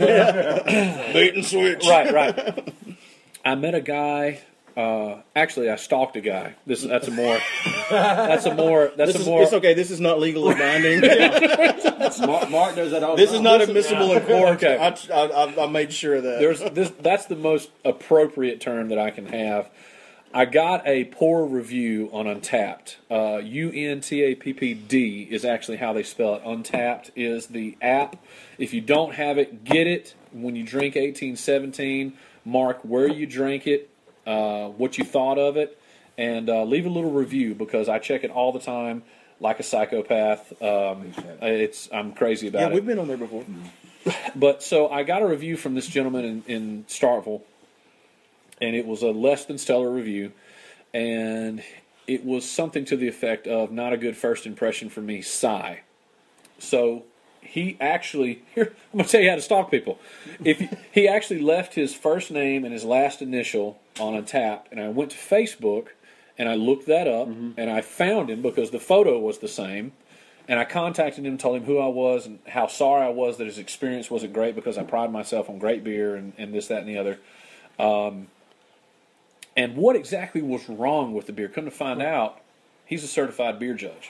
Bait and switch. Right, right. I met a guy. Uh, actually, I stalked a guy. This that's a more. That's a more. That's This a is, more. it's okay. This is not legally binding. Mark, Mark does that all the This time. is not admissible in court. Okay. I, I, I made sure of that. There's this. That's the most appropriate term that I can have. I got a poor review on Untapped. Uh, U N T A P P D is actually how they spell it. Untapped is the app. If you don't have it, get it. When you drink eighteen seventeen, mark where you drank it, uh, what you thought of it, and uh, leave a little review because I check it all the time like a psychopath. Um, it's I'm crazy about yeah, it. we've been on there before. But so I got a review from this gentleman in, in Starkville, and it was a less than stellar review, and it was something to the effect of not a good first impression for me, sigh. So he actually, here, I'm going to tell you how to stalk people. If he, he actually left his first name and his last initial on Untapped, and I went to Facebook, and I looked that up, and I found him because the photo was the same. And I contacted him, told him who I was, and how sorry I was that his experience wasn't great because I pride myself on great beer and, and this, that, and the other. Um, and what exactly was wrong with the beer? Come to find out, he's a certified beer judge.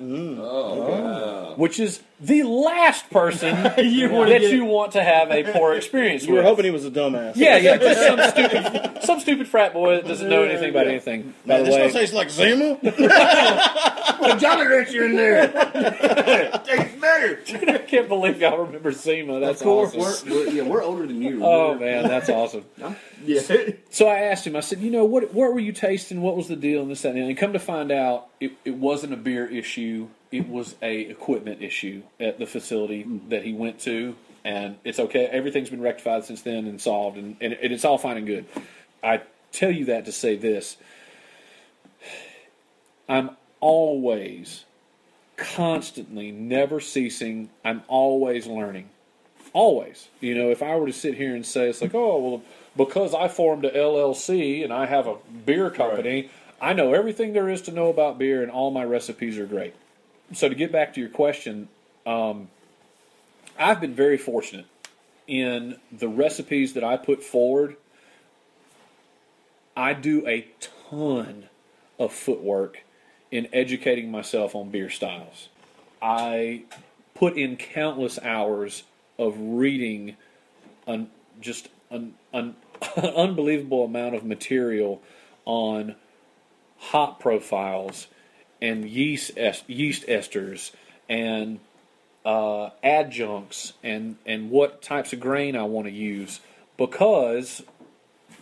Oh, Which is the last person You wanna that get- you want to have a poor experience You were with. hoping he was a dumbass. Yeah, yeah, just some stupid, some stupid frat boy that doesn't know anything about anything. By Man, the this way, one tastes like Zima. Jolly Rancher in there. Tastes better. I can't believe y'all remember Zima. That's Of course, awesome. we're, we're, yeah, we're older than you. Oh man, that's awesome. Yeah. So I asked him. I said, "You know, what what were you tasting? What was the deal?" And this, that, and the other. And come to find out, it, it wasn't a beer issue. It was a equipment issue at the facility that he went to, and it's okay. Everything's been rectified since then and solved, and, and, and it's all fine and good. I tell you that to say this: I'm always, constantly, never ceasing. I'm always learning. Always. You know, if I were to sit here and say, it's like, oh, well, because I formed a L L C and I have a beer company, I know everything there is to know about beer and all my recipes are great. So to get back to your question, um, I've been very fortunate in the recipes that I put forward. I do a ton of footwork in educating myself on beer styles. I put in countless hours of reading an, just an, an unbelievable amount of material on hop profiles and yeast est- yeast esters and uh, adjuncts and, and what types of grain I want to use because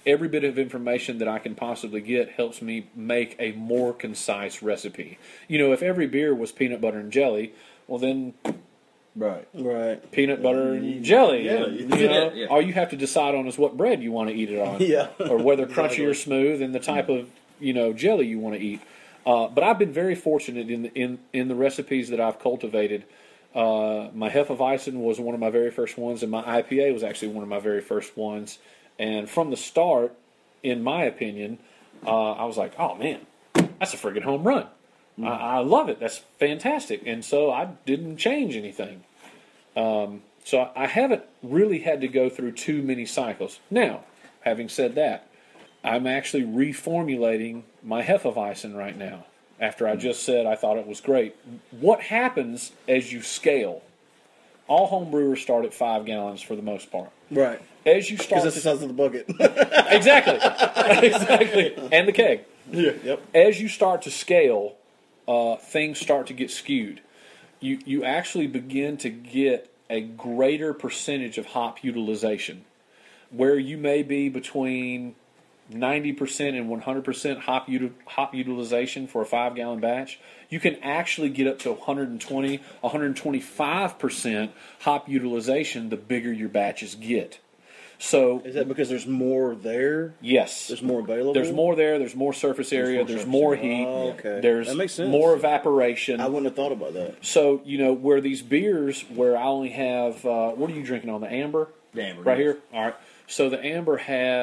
every bit of information that I can possibly get helps me make a more concise recipe. You know, if every beer was peanut butter and jelly, well then Right. Right. peanut butter and jelly. Yeah, and, you you do know, that, yeah. all you have to decide on is what bread you want to eat it on, Yeah. or whether crunchy Exactly. or smooth, and the type of you know jelly you want to eat. Uh, but I've been very fortunate in the, in in the recipes that I've cultivated. Uh, my Hefeweizen was one of my very first ones, and my I P A was actually one of my very first ones. And from the start, in my opinion, uh, I was like, "Oh man, that's a friggin' home run! I, I love it. That's fantastic." And so I didn't change anything. Um, so I haven't really had to go through too many cycles. Now, having said that, I'm actually reformulating my Hefeweizen right now. After I just said I thought it was great. What happens as you scale? All home brewers start at five gallons for the most part. Right. As you start, Because that's the to, size of the bucket. exactly, exactly, and the keg. Yeah. Yep. As you start to scale, uh, things start to get skewed. You you actually begin to get a greater percentage of hop utilization, where you may be between ninety percent and one hundred percent hop util- hop utilization for a five gallon batch. You can actually get up to one hundred twenty, one hundred twenty-five percent hop utilization the bigger your batches get. So Is that because there's more there? yes, There's more available? there's more there. There's more surface area. more There's surface more area. heat. Oh, okay. There's That makes sense. more evaporation. I wouldn't have thought about that. So, you know, where these beers, where I only have, uh, what are you drinking on, the amber? The amber, Right yes. here? All right. So the amber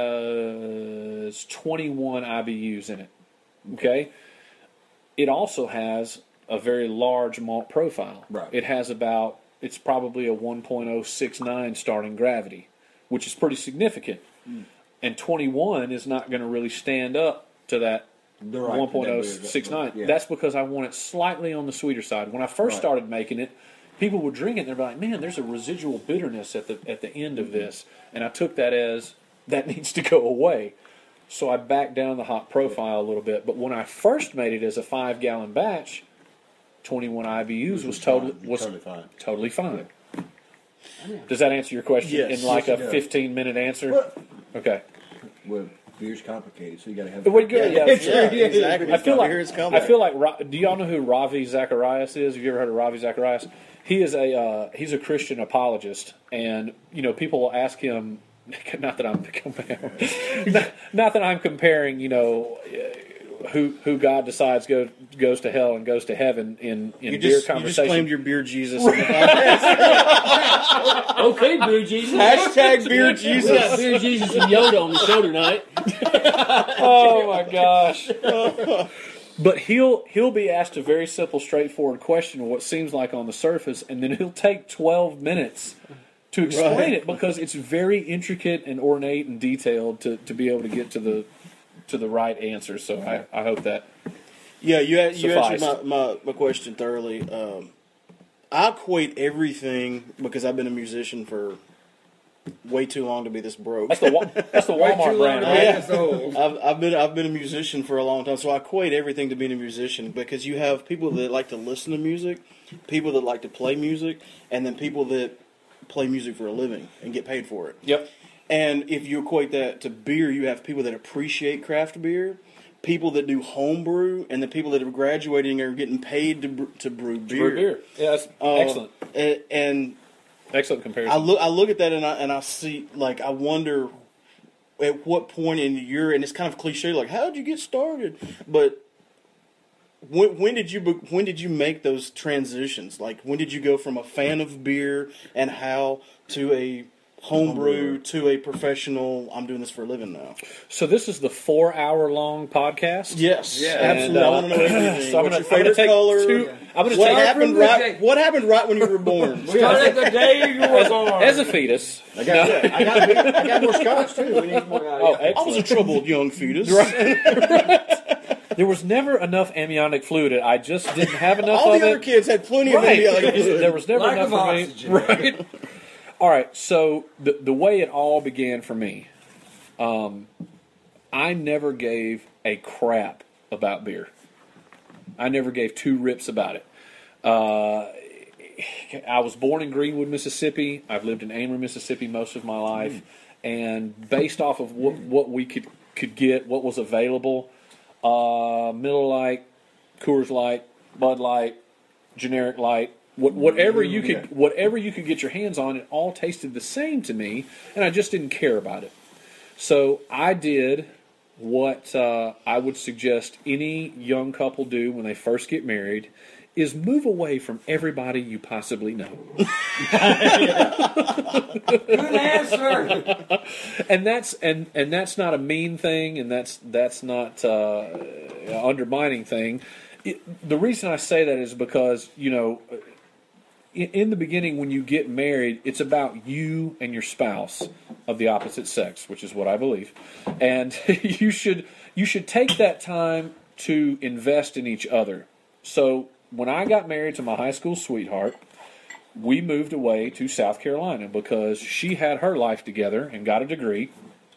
has twenty-one I B Us in it. Okay? It also has a very large malt profile. Right. It has about, it's probably a one point oh six nine starting gravity, which is pretty significant. Mm. And twenty-one is not going to really stand up to that The right- one point oh six nine. yeah. That's because I want it slightly on the sweeter side. When I first Right. started making it, people would drink it and they'd be like, "Man, there's a residual bitterness at the at the end of this," and I took that as that needs to go away. So I backed down the hop profile a little bit. But when I first made it as a five gallon batch, twenty-one I B Us was totally fine. was Totally fine. Totally fine. Does that answer your question Yes. in like Yes, it a does. fifteen minute answer? Well- Okay. Well, beer's complicated, so you got to have. But what good? Yeah, Yeah, exactly. I feel like Here it's I coming. feel like Ra- do y'all know who Ravi Zacharias is? Have you ever heard of Ravi Zacharias? He is a uh, he's a Christian apologist, and you know people will ask him. Not that I'm comparing, not, not that I'm comparing. You know, uh, who who God decides go, goes to hell and goes to heaven in in You beer just, you just conversation. claimed your beer Jesus. in the podcast. Okay, Beer Jesus. Hashtag beer We got Jesus. Beer Jesus and Yoda on the show tonight. Oh my gosh. But he'll he'll be asked a very simple, straightforward question, what seems like on the surface, and then he'll take twelve minutes to explain Right. it because it's very intricate and ornate and detailed to, to be able to get to the to the right answer. So I, I hope that Yeah, you, a- you answered Sufficed. my, my, my question thoroughly. Um, I equate everything, because I've been a musician for way too long to be this broke. that's the Wa- that's the Way Walmart too long brand, to right? be this old. I've, I've been I've been a musician for a long time, so I equate everything to being a musician, because you have people that like to listen to music, people that like to play music, and then people that play music for a living and get paid for it. Yep. And if you equate that to beer, you have people that appreciate craft beer, people that do home brew, and the people that are graduating are getting paid to bre- to brew beer. Brew beer. Yeah, that's Uh, excellent. a- And Excellent comparison. I look I look at that and I and I see, like, I wonder at what point in your, and it's kind of cliche, like, how did you get started? But when when did you be- when did you make those transitions? Like, when did you go from a fan of beer and how to a homebrew to a professional? I'm doing this for a living now. So this is the four hour long podcast. Yes, Yeah. absolutely. And, uh, I want to know everything. So I'm What's gonna, your I'm gonna favorite take color? two. I'm gonna What take happened from right? the- What happened right when you were born? Started the day you were born. as a fetus. I got, I got, I got more scotch too. We need more. Oh, I was a excellent. troubled young fetus. There was never enough amniotic fluid. I just didn't have enough All of the other it. kids had plenty Right. of amniotic fluid. There was never Lack enough of for me. oxygen. Right. All right. So the the way it all began for me, um, I never gave a crap about beer. I never gave two rips about it. Uh, I was born in Greenwood, Mississippi. I've lived in Amory, Mississippi most of my life. and based off of what, what we could could get, what was available, uh, Miller Lite, Coors Light, Bud Light, generic Light, what, whatever you could, whatever you could get your hands on, it all tasted the same to me, and I just didn't care about it. So I did what uh, I would suggest any young couple do when they first get married, is move away from everybody you possibly know. Good answer. and that's and, and that's not a mean thing, and that's that's not uh, an undermining thing. It, the reason I say that is because, you know, in, in the beginning when you get married, it's about you and your spouse of the opposite sex, which is what I believe, and you should you should take that time to invest in each other. So when I got married to my high school sweetheart, we moved away to South Carolina because she had her life together and got a degree.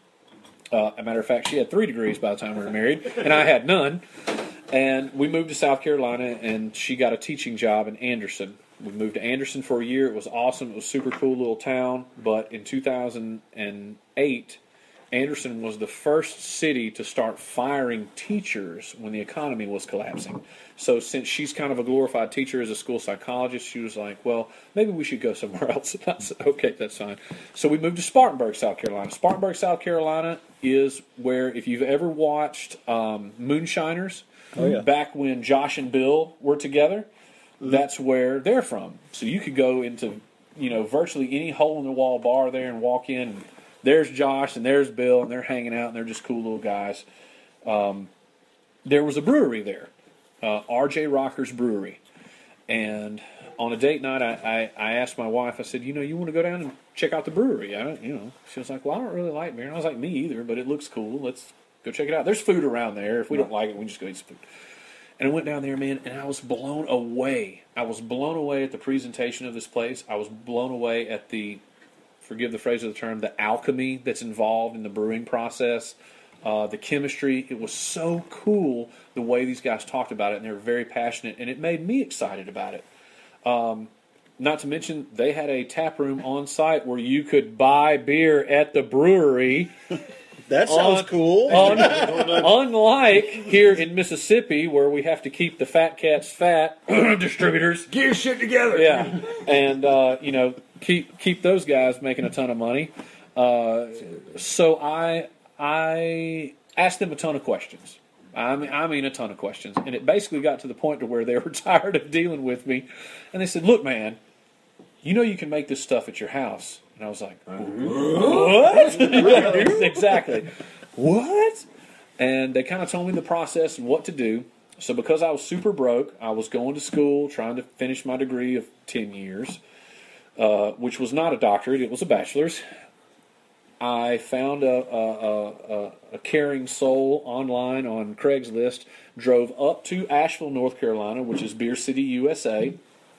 Uh, a matter of fact, she had three degrees by the time we were married, and I had none. And we moved to South Carolina, and she got a teaching job in Anderson. We moved to Anderson for a year. It was awesome. It was a super cool little town. But in two thousand eight, Anderson was the first city to start firing teachers when the economy was collapsing. So since she's kind of a glorified teacher as a school psychologist, she was like, well, maybe we should go somewhere else. And I said, okay, that's fine. So we moved to Spartanburg, South Carolina. Spartanburg, South Carolina is where, if you've ever watched um, Moonshiners, oh, yeah. back when Josh and Bill were together, mm-hmm. that's where they're from. So you could go into, you know, virtually any hole-in-the-wall bar there and walk in, and there's Josh and there's Bill, and they're hanging out, and they're just cool little guys. Um, there was a brewery there, uh, R J Rocker's Brewery. And on a date night, I, I, I asked my wife, I said, you know, you want to go down and check out the brewery? I don't, you know, she was like, well, I don't really like beer. And I was like, me either, but it looks cool. Let's go check it out. There's food around there. If we don't like it, we can just go eat some food. And I went down there, man, and I was blown away. I was blown away at the presentation of this place. I was blown away at the, forgive the phrase of the term, the alchemy that's involved in the brewing process, uh, the chemistry. It was so cool the way these guys talked about it, and they were very passionate, and it made me excited about it. Um, not to mention, they had a tap room on site where you could buy beer at the brewery. That sounds Un- cool. Un- unlike here in Mississippi, where we have to keep the fat cats fat, distributors. Get your shit together. Yeah, and uh, you know, keep keep those guys making a ton of money. Uh, so I I asked them a ton of questions. I mean, I mean a ton of questions, and it basically got to the point to where they were tired of dealing with me, and they said, "Look, man, you know you can make this stuff at your house." And I was like, what? Exactly. What? And they kind of told me the process and what to do. So because I was super broke, I was going to school, trying to finish my degree of ten years, uh, which was not a doctorate, it was a bachelor's. I found a, a, a, a caring soul online on Craigslist, drove up to Asheville, North Carolina, which is Beer City, U S A,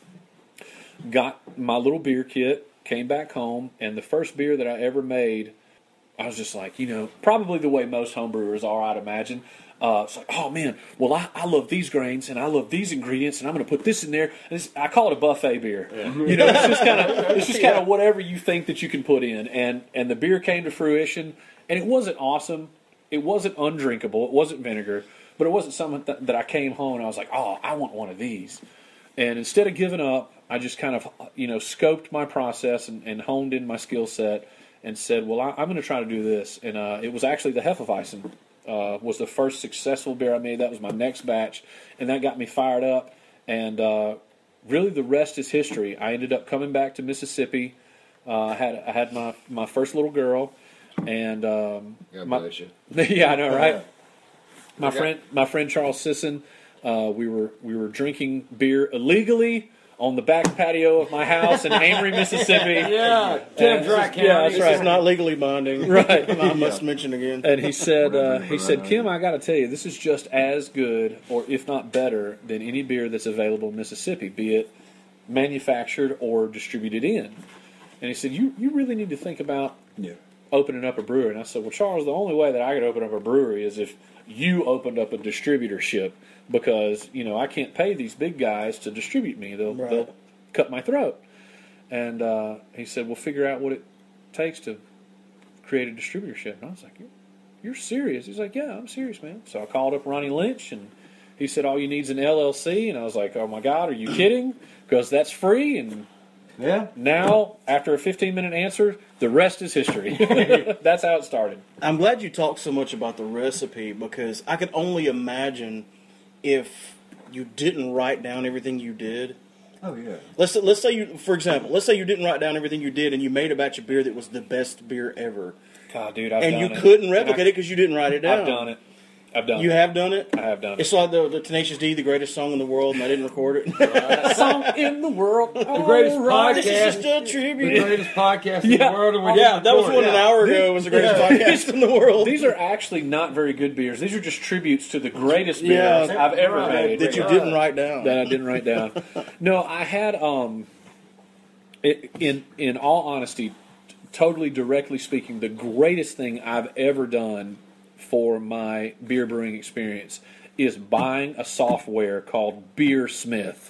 got my little beer kit, came back home, and the first beer that I ever made, I was just like, you know, probably the way most homebrewers are, I'd imagine. Uh, it's like, oh man, well I, I love these grains and I love these ingredients, and I'm going to put this in there. And this, I call it a buffet beer. Yeah. You know, it's just kind of it's just kind of whatever you think that you can put in. And and the beer came to fruition, and it wasn't awesome. It wasn't undrinkable. It wasn't vinegar, but it wasn't something that, that I came home and I was like, oh, I want one of these. And instead of giving up, I just kind of, you know, scoped my process and, and honed in my skill set and said, well, I, I'm going to try to do this. And uh, it was actually the Hefeweizen uh, was the first successful beer I made. That was my next batch, and that got me fired up. And uh, really the rest is history. I ended up coming back to Mississippi. Uh, I had I had my, my first little girl. And um, God my, bless you. yeah, I know, right? My friend, my friend Charles Sisson, uh, we were we were drinking beer illegally on the back patio of my house in Amory, Mississippi. Yeah, Tim Dry County. Yeah, that's This right. is not legally binding. Right. I must mention again. And he said, uh, he said, Kim, I got to tell you, this is just as good, or if not better, than any beer that's available in Mississippi, be it manufactured or distributed in. And he said, you you really need to think about Yeah. opening up a brewery. And I said, well, Charles, the only way that I could open up a brewery is if you opened up a distributorship, because, you know, I can't pay these big guys to distribute me. They'll, Right. they'll cut my throat. And uh, he said, well, figure out what it takes to create a distributorship. And I was like, you're, you're serious? He's like, yeah, I'm serious, man. So I called up Ronnie Lynch, and he said, all you need is an L L C. And I was like, oh, my God, are you kidding? Because that's free. And Yeah. now, after a fifteen-minute answer, the rest is history. That's how it started. I'm glad you talked so much about the recipe, because I could only imagine if you didn't write down everything you did. Oh yeah. Let's let's say you, for example, let's say you didn't write down everything you did, and you made a batch of beer that was the best beer ever, God, dude, I've and done you it. couldn't And replicate I- it because you didn't write it down. I've done it. I've done You it. have done it. I have done it. It's like the, the Tenacious D, the greatest song in the world, and I didn't record it. Song in the world. The greatest All This podcast. is just a The tribute. greatest podcast in Yeah. the world. And we Yeah, didn't that was record one it. an hour ago. Was the greatest podcast in the world. These are actually not very good beers. These are just tributes to the greatest Yeah. beers I've ever Right. made that you didn't write down. that I didn't write down. No, I had um, it, in in all honesty, totally directly speaking, the greatest thing I've ever done for my beer brewing experience is buying a software called Beersmith.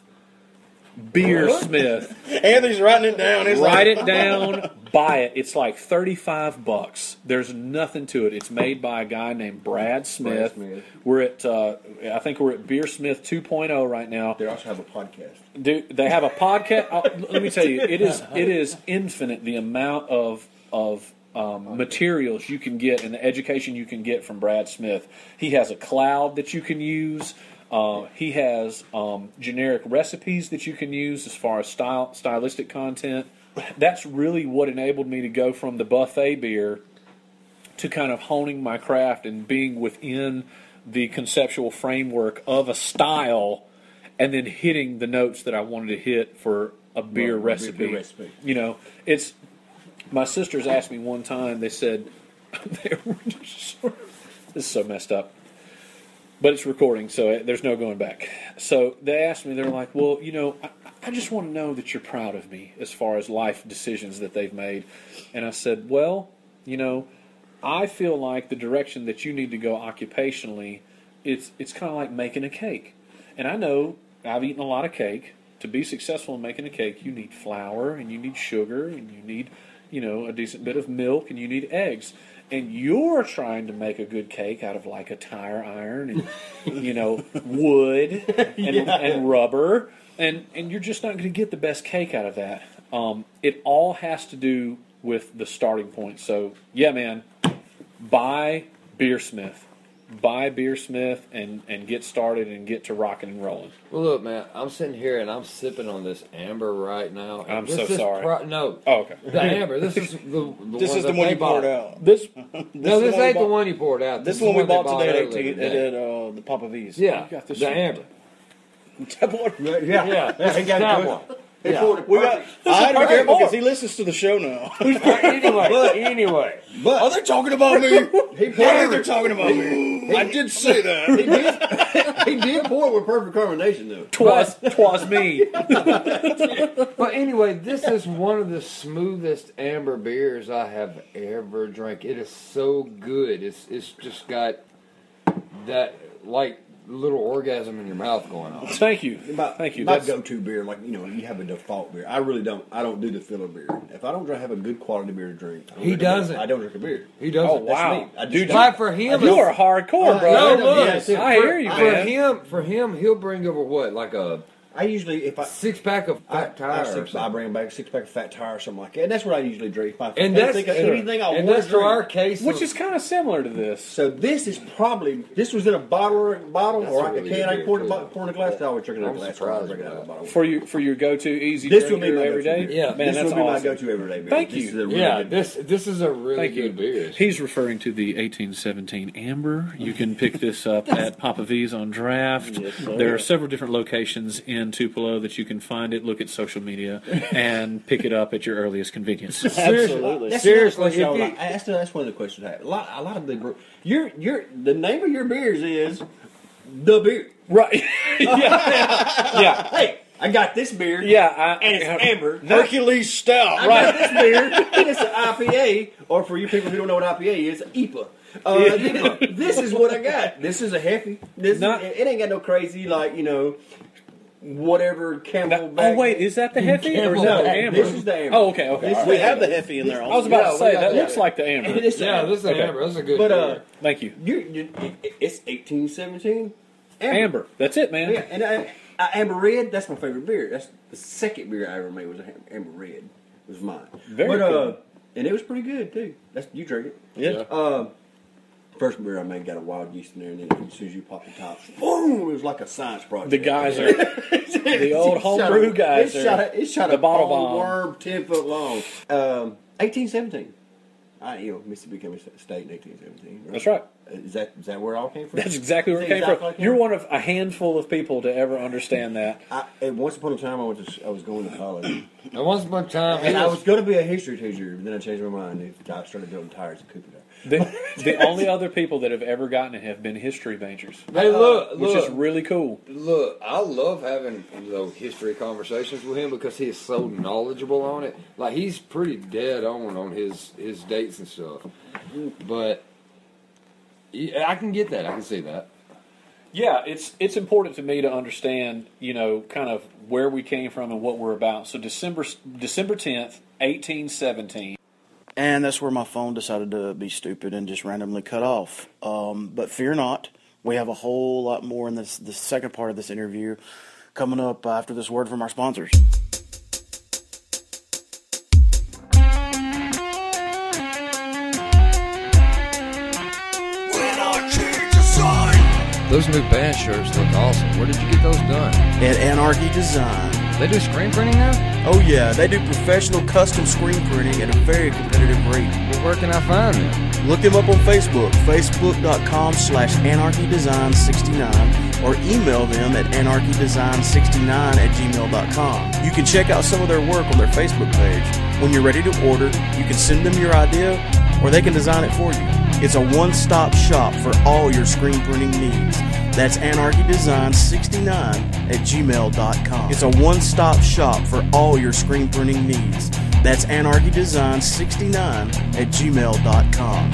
Beersmith. Anthony's writing it down. He's Write like, it down, buy it. It's like thirty-five bucks. There's nothing to it. It's made by a guy named Brad Smith. Brad Smith. We're at, uh, I think we're at Beersmith two point oh right now. They also have a podcast. Dude, they have a podcast. uh, let me tell you, it is it is infinite the amount of of um, materials you can get and the education you can get from Brad Smith. He has a cloud that you can use. Uh, he has um, generic recipes that you can use as far as style stylistic content. That's really what enabled me to go from the buffet beer to kind of honing my craft and being within the conceptual framework of a style, and then hitting the notes that I wanted to hit for a beer Right, recipe. beer recipe. You know, it's my sisters asked me one time. They said, they were just, "This is so messed up." But it's recording, so there's no going back. So they asked me, they were like, well, you know, I, I just want to know that you're proud of me as far as life decisions that they've made. And I said, well, you know, I feel like the direction that you need to go occupationally, it's it's kind of like making a cake. And I know I've eaten a lot of cake. To be successful in making a cake, you need flour, and you need sugar, and you need, you know, a decent bit of milk, and you need eggs. And you're trying to make a good cake out of like a tire iron and, you know, wood and, Yeah. and rubber. And, and you're just not going to get the best cake out of that. Um, it all has to do with the starting point. So, yeah, man, buy Beersmith. Buy Beersmith and, and get started and get to rocking and rolling. Well, look, man, I'm sitting here and I'm sipping on this amber right now. and I'm this so is sorry. Pro- no, Oh, okay. the amber. This is the, the this one is the that one they you poured bought. out. This No, this is the ain't the one we one you poured out. This is is one we the they bought today at, earlier at, today. at uh, the Papa V's. Yeah, You got this the shit. amber. Yeah, Yeah, yeah. this He is got that good. one. They Yeah. poured it We got. perfect. I had to be perfect careful pour. because he listens to the show now. anyway, anyway, Oh, they're talking about me. He I think poured they're it. talking about me. I did say that. He did. He did pour it with perfect carbonation, though. twas, twas me. but anyway, this is one of the smoothest amber beers I have ever drank. It is so good. It's it's just got that like little orgasm in your mouth going on. Thank you. My, Thank you. My That's, go-to beer, like you know, you have a default beer. I really don't. I don't do the filler beer. If I don't have a good quality beer to drink, I don't He drink a beer. doesn't. I don't drink a beer. He doesn't. oh, wow. me. I just Dude, don't. Like for him, you it's- are hardcore, bro. No, no, look, yes, I hear you, for man. him, for him, he'll bring over what, like a I usually, if I six pack of I, fat tire. I, or six, I something. bring back a six pack of fat tire or something like that. And that's what I usually drink. If I and can't that's think of anything I and want that's to for drink. our case, Which of- is kind of similar to this. So this is probably this was in a bottle, bottle That's or a like really a can. good I beer, poured it, too. poured in a glass. I always drink it in a I'm glass. surprised I drink it with out of a bottle. For your for your go-to easy This will drinker be my every go-to day. beer. Yeah. Man, this that's will be awesome. my go-to everyday beer. Thank This you. is a really yeah, good this this is a really Thank good you. beer. He's referring to the eighteen seventeen Amber. You can pick this up at Papa V's on draft. Yes, sir. There are several different locations in Tupelo that you can find it. Look at social media and pick it up at your earliest convenience. Absolutely. That's Seriously, another question I if would you- like- that's, that's one of the questions I have. A lot, a lot of the bre- your your the name of your beers is the beer. Right. yeah. Yeah. Hey, I got this beer. Yeah. I, and it's amber. Hercules Stout. I got this beer, and it's an I P A, or for you people who don't know what I P A is, I P A. Uh, this is what I got. This is a heavy. This Not- it, it ain't got no crazy like you know whatever That- Camelback. oh wait, is that the Heffy or is that No, the Amber? this is the Amber. Oh, okay, okay. This all is right. We have the Heffy in there I was also. about Yeah, to we say got that that. looks like the Amber. It is the Yeah, Amber. this is an Okay. amber. That's a good But uh, beer. Thank you, you, you, it's eighteen seventeen. Amber. That's it, man. Yeah, and uh, uh, Amber Red. That's my favorite beer. That's the second beer I ever made was Am- Amber Red. Was mine. Very but, cool. uh, and it was pretty good too. That's you drink it. Yeah. Um, first beer I made got a wild yeast in there, and then as soon as you pop the top, boom! It was like a science project. The guys are the old homebrew guys. It are shot a, it shot the a bottle ball bomb. worm ten foot long. Um, eighteen seventeen. I, you know, Mississippi became a state in eighteen seventeen. That's right. Uh, Is that is that where it all came from? That's exactly where it Is came exactly from. where it came You're one of a handful of people to ever understand that. I, and once upon a time, I was I was going to college, And once upon a time, and I was going to be a history teacher, but then I changed my mind. And I started building tires at Cooper. The, the only other people that have ever gotten it have been history majors, Hey, look, which look, is really cool. look. I love having you know, history conversations with him because he is so knowledgeable on it. Like he's pretty dead on on his his dates and stuff. But yeah, I can get that. I can see that. Yeah, it's it's important to me to understand, you know, kind of where we came from and what we're about. So December December tenth, eighteen seventeen. And that's where my phone decided to be stupid and just randomly cut off. Um, but fear not, we have a whole lot more in this the second part of this interview coming up after this word from our sponsors. Those new band shirts look awesome. Where did you get those done? At Anarchy Design. They do screen printing now? Oh yeah, they do professional custom screen printing at a very competitive rate. Well, where can I find them? Look them up on Facebook, facebook.com slash anarchydesign69, or email them at anarchydesign69 at gmail.com. You can check out some of their work on their Facebook page. When you're ready to order, you can send them your idea, or they can design it for you. It's a one-stop shop for all your screen printing needs. That's anarchydesign sixty-nine at gmail dot com. It's a one-stop shop for all your screen printing needs. That's anarchydesign sixty-nine at gmail dot com.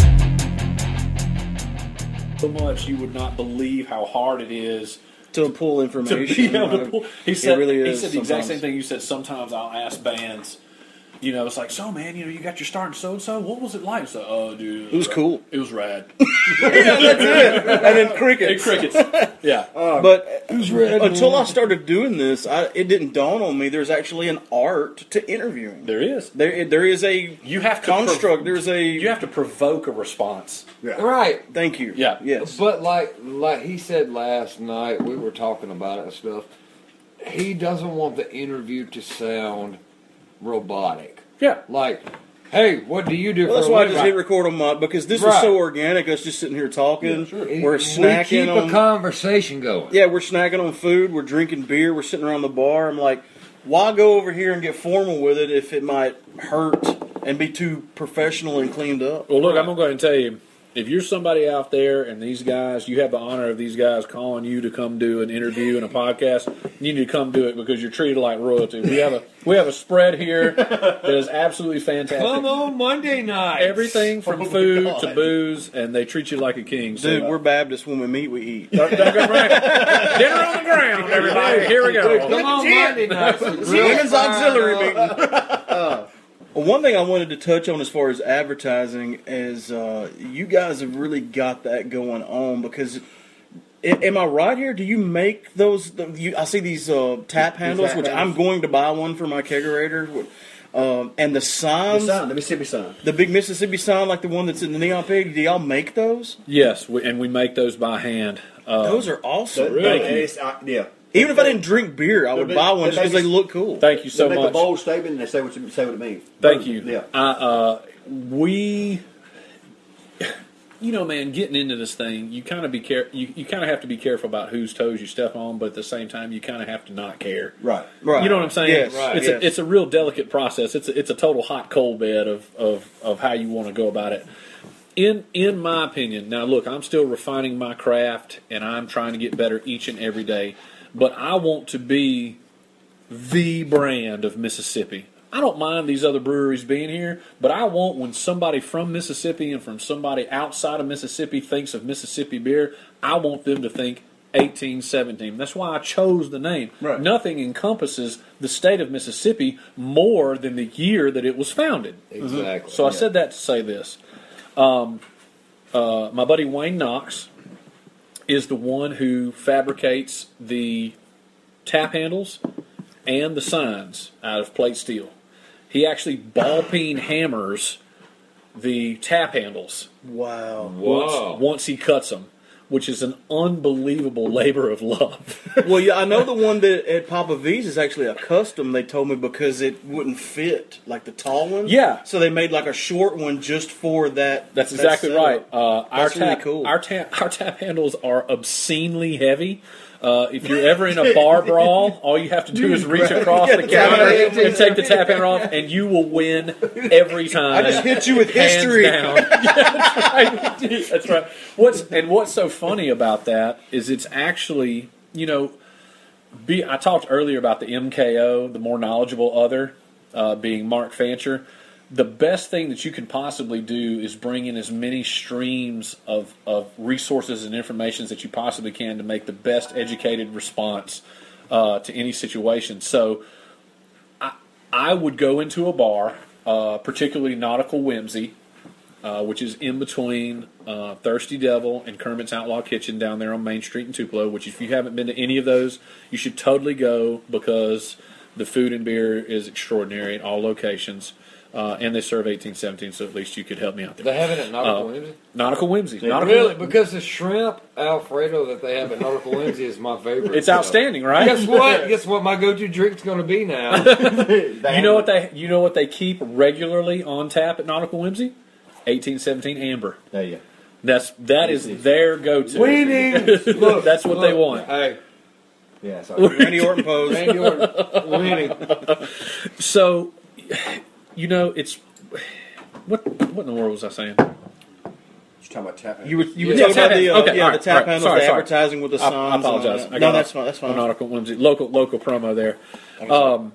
So much you would not believe how hard it is To pull to information. be able to pull. He said, really he is said the exact sometimes. same thing you said. Sometimes I'll ask bands, you know, it's like, so man, you know, you got your start in so and so. What was it like? So, oh, dude, It was cool. It was rad. And then crickets. And crickets. Yeah. But until I started doing this, I, it didn't dawn on me there's actually an art to interviewing. There is. There, there is a You have to construct. prov- There's a. You have to provoke a response. Right. Thank you. Yeah. Yes. But like like he said last night, we were talking about it and stuff. He doesn't want the interview to sound robotic. Yeah. Like, hey, what do you do Well, that's for a why I living? just hit record on my because this Right. was so organic. Us just sitting here talking. We're we snacking keep on. a conversation going. yeah, we're snacking on food. We're drinking beer. We're sitting around the bar. I'm like, why go over here and get formal with it if it might hurt and be too professional and cleaned up? Well, look, I'm going to go ahead and tell you, if you're somebody out there and these guys, you have the honor of these guys calling you to come do an interview and a podcast, you need to come do it because you're treated like royalty. We have a we have a spread here that is absolutely fantastic. Come on Monday night. Everything from food to booze, and they treat you like a king. So, Dude, we're Baptist. When we meet, we eat. Don't- don't go right. Dinner on the ground, everybody. Here we go. Come on Monday night. Women's auxiliary meeting. Well, one thing I wanted to touch on as far as advertising is uh, you guys have really got that going on because. I- Am I right here? Do you make those? The, you, I see these uh, tap handles, tap which handles. I'm going to buy one for my kegerator. Um, and the The signs, sign, the Mississippi sign. the big Mississippi sign, like the one that's in the neon pig. Do y'all make those? Yes, we, and we make those by hand. Uh, Those are awesome. That- Thank that- you. it's, uh, yeah. Even if I didn't drink beer, I would They- buy one they just because make they us- look cool. Thank you so they make much. a bold statement and they say what, you, say what it means. Thank you. Yeah. I, uh, we, you know, man, getting into this thing, you kind of be care. You, you kind of have to be careful about whose toes you step on, but at the same time, you kind of have to not care. Right. Right. You know what I'm saying? Yes, right, It's yes. a it's a real delicate process. It's a, it's a total hot cold bed of, of, of how you want to go about it. In in my opinion, now look, I'm still refining my craft and I'm trying to get better each and every day. But I want to be the brand of Mississippi. I don't mind these other breweries being here, but I want when somebody from Mississippi and from somebody outside of Mississippi thinks of Mississippi beer, I want them to think eighteen seventeen. That's why I chose the name. Right. Nothing encompasses the state of Mississippi more than the year that it was founded. Exactly. So I said that to say this. Um, uh, my buddy Wayne Knox is the one who fabricates the tap handles and the signs out of plate steel. He actually ball peen hammers the tap handles Wow. Whoa. once, once he cuts them, which is an unbelievable labor of love. Well, yeah, I know the one that at Papa V's is actually a custom. They told me because it wouldn't fit like the tall one. Yeah. So they made like a short one just for that. That's that exactly setup. right. Uh, our That's really tap, cool. Our tap, our tap handles are obscenely heavy. Uh, if you're ever in a bar brawl, all you have to do is reach across the counter and take the tap handle off, and you will win every time. I just hit you with Hands history. down. Yeah, that's right. That's right. What's and what's so funny about that is it's actually, you know, be, I talked earlier about the M K O, the more knowledgeable other, uh, being Mark Fancher. The best thing that you can possibly do is bring in as many streams of, of resources and information that you possibly can to make the best educated response uh, to any situation. So I, I would go into a bar, uh, particularly Nautical Whimsy, uh, which is in between uh, Thirsty Devil and Kermit's Outlaw Kitchen down there on Main Street in Tupelo, which if you haven't been to any of those, you should totally go because the food and beer is extraordinary at all locations. Uh, and they serve eighteen seventeen, so at least you could help me out there. They have it at Nautical Uh, Whimsy? Nautical Whimsy. Nautical Really? Because the shrimp Alfredo that they have at Nautical Whimsy is my favorite. It's So- outstanding, right? Guess what? Guess what my go-to drink's going to be now? You know what they you know what they keep regularly on tap at Nautical Whimsy? eighteen seventeen Amber. There you go. That's that is their go-to. Winning! Look, That's what they want. Hey, Yeah, sorry. Randy Orton pose. Randy Orton, winning. So, you know, it's what what in the world was I saying? You're talking about tap You were you were Yeah, talking about the uh, okay, yeah all the right, tap all right. handles, Sorry, the sorry. advertising with the I, signs. I apologize. and I all that. got No, that's off fine. That's on fine. Nautical Whimsy, local local promo there. Um,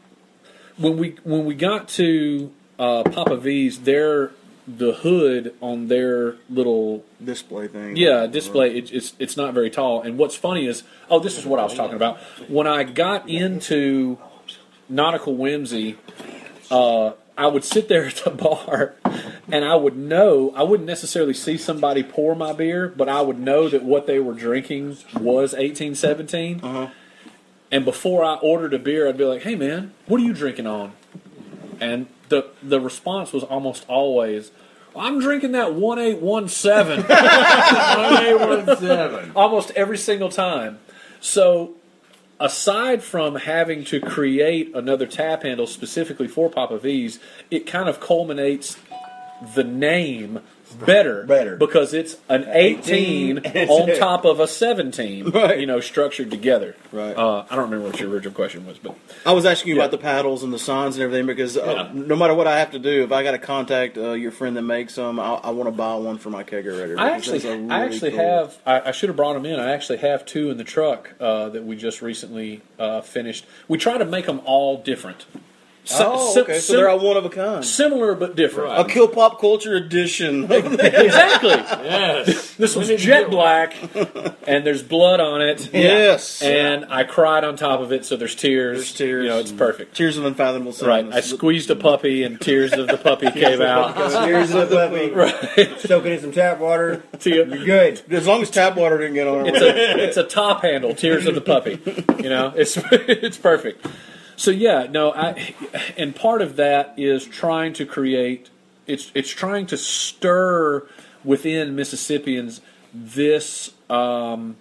when we when we got to uh, Papa V's, their the hood on their little Display thing. yeah display it, it's it's not very tall. And what's funny is oh this is what I was talking about when I got into Nautical Whimsy. Uh, I would sit there at the bar, and I would know I wouldn't necessarily see somebody pour my beer, but I would know that what they were drinking was eighteen seventeen. Uh-huh. And before I ordered a beer, I'd be like, "Hey, man, what are you drinking on?" And the the response was almost always, "I'm drinking that one eight one seven." one eight one seven. Almost every single time. So, aside from having to create another tap handle specifically for Papa V's, it kind of culminates the name better, Better. because it's an eighteen on top of a seventeen, Right. you know, structured together. Right. Uh, I don't remember what your original question was, but I was asking you Yeah. about the paddles and the signs and everything because uh, Yeah. no matter what I have to do, if I got to contact uh, your friend that makes them, I, I want to buy one for my kegerator. I because actually, that's a really I actually cool- have. I, I should have brought them in. I actually have two in the truck uh, that we just recently uh, finished. We try to make them all different. Si- Oh, si- okay. So sim- they're all one of a kind. similar but different. A Kill Pop Culture edition. Exactly. Yes. This was We need to jet get black, and there's blood on it. Yes. And I cried on top of it, so there's tears. There's tears. You know, it's perfect. Tears of Unfathomable Right. Sadness. I squeezed a puppy, and tears of the puppy came out. Here's the puppy. Right. Soaking in some tap water. You're Good. As long as tap water didn't get on it. It's a it's a top handle, tears of the puppy. You know, it's it's perfect. So yeah, no, I and part of that is trying to create. It's it's trying to stir within Mississippians this um,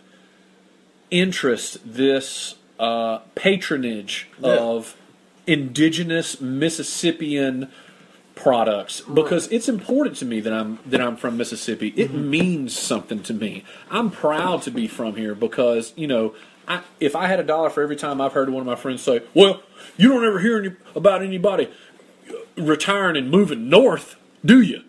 interest, this uh, patronage Yeah. of indigenous Mississippian products, because it's important to me that I'm that I'm from Mississippi. It means something to me. I'm proud to be from here because, you know, I, if I had a dollar for every time I've heard one of my friends say, "Well, you don't ever hear any, about anybody retiring and moving north, do you?"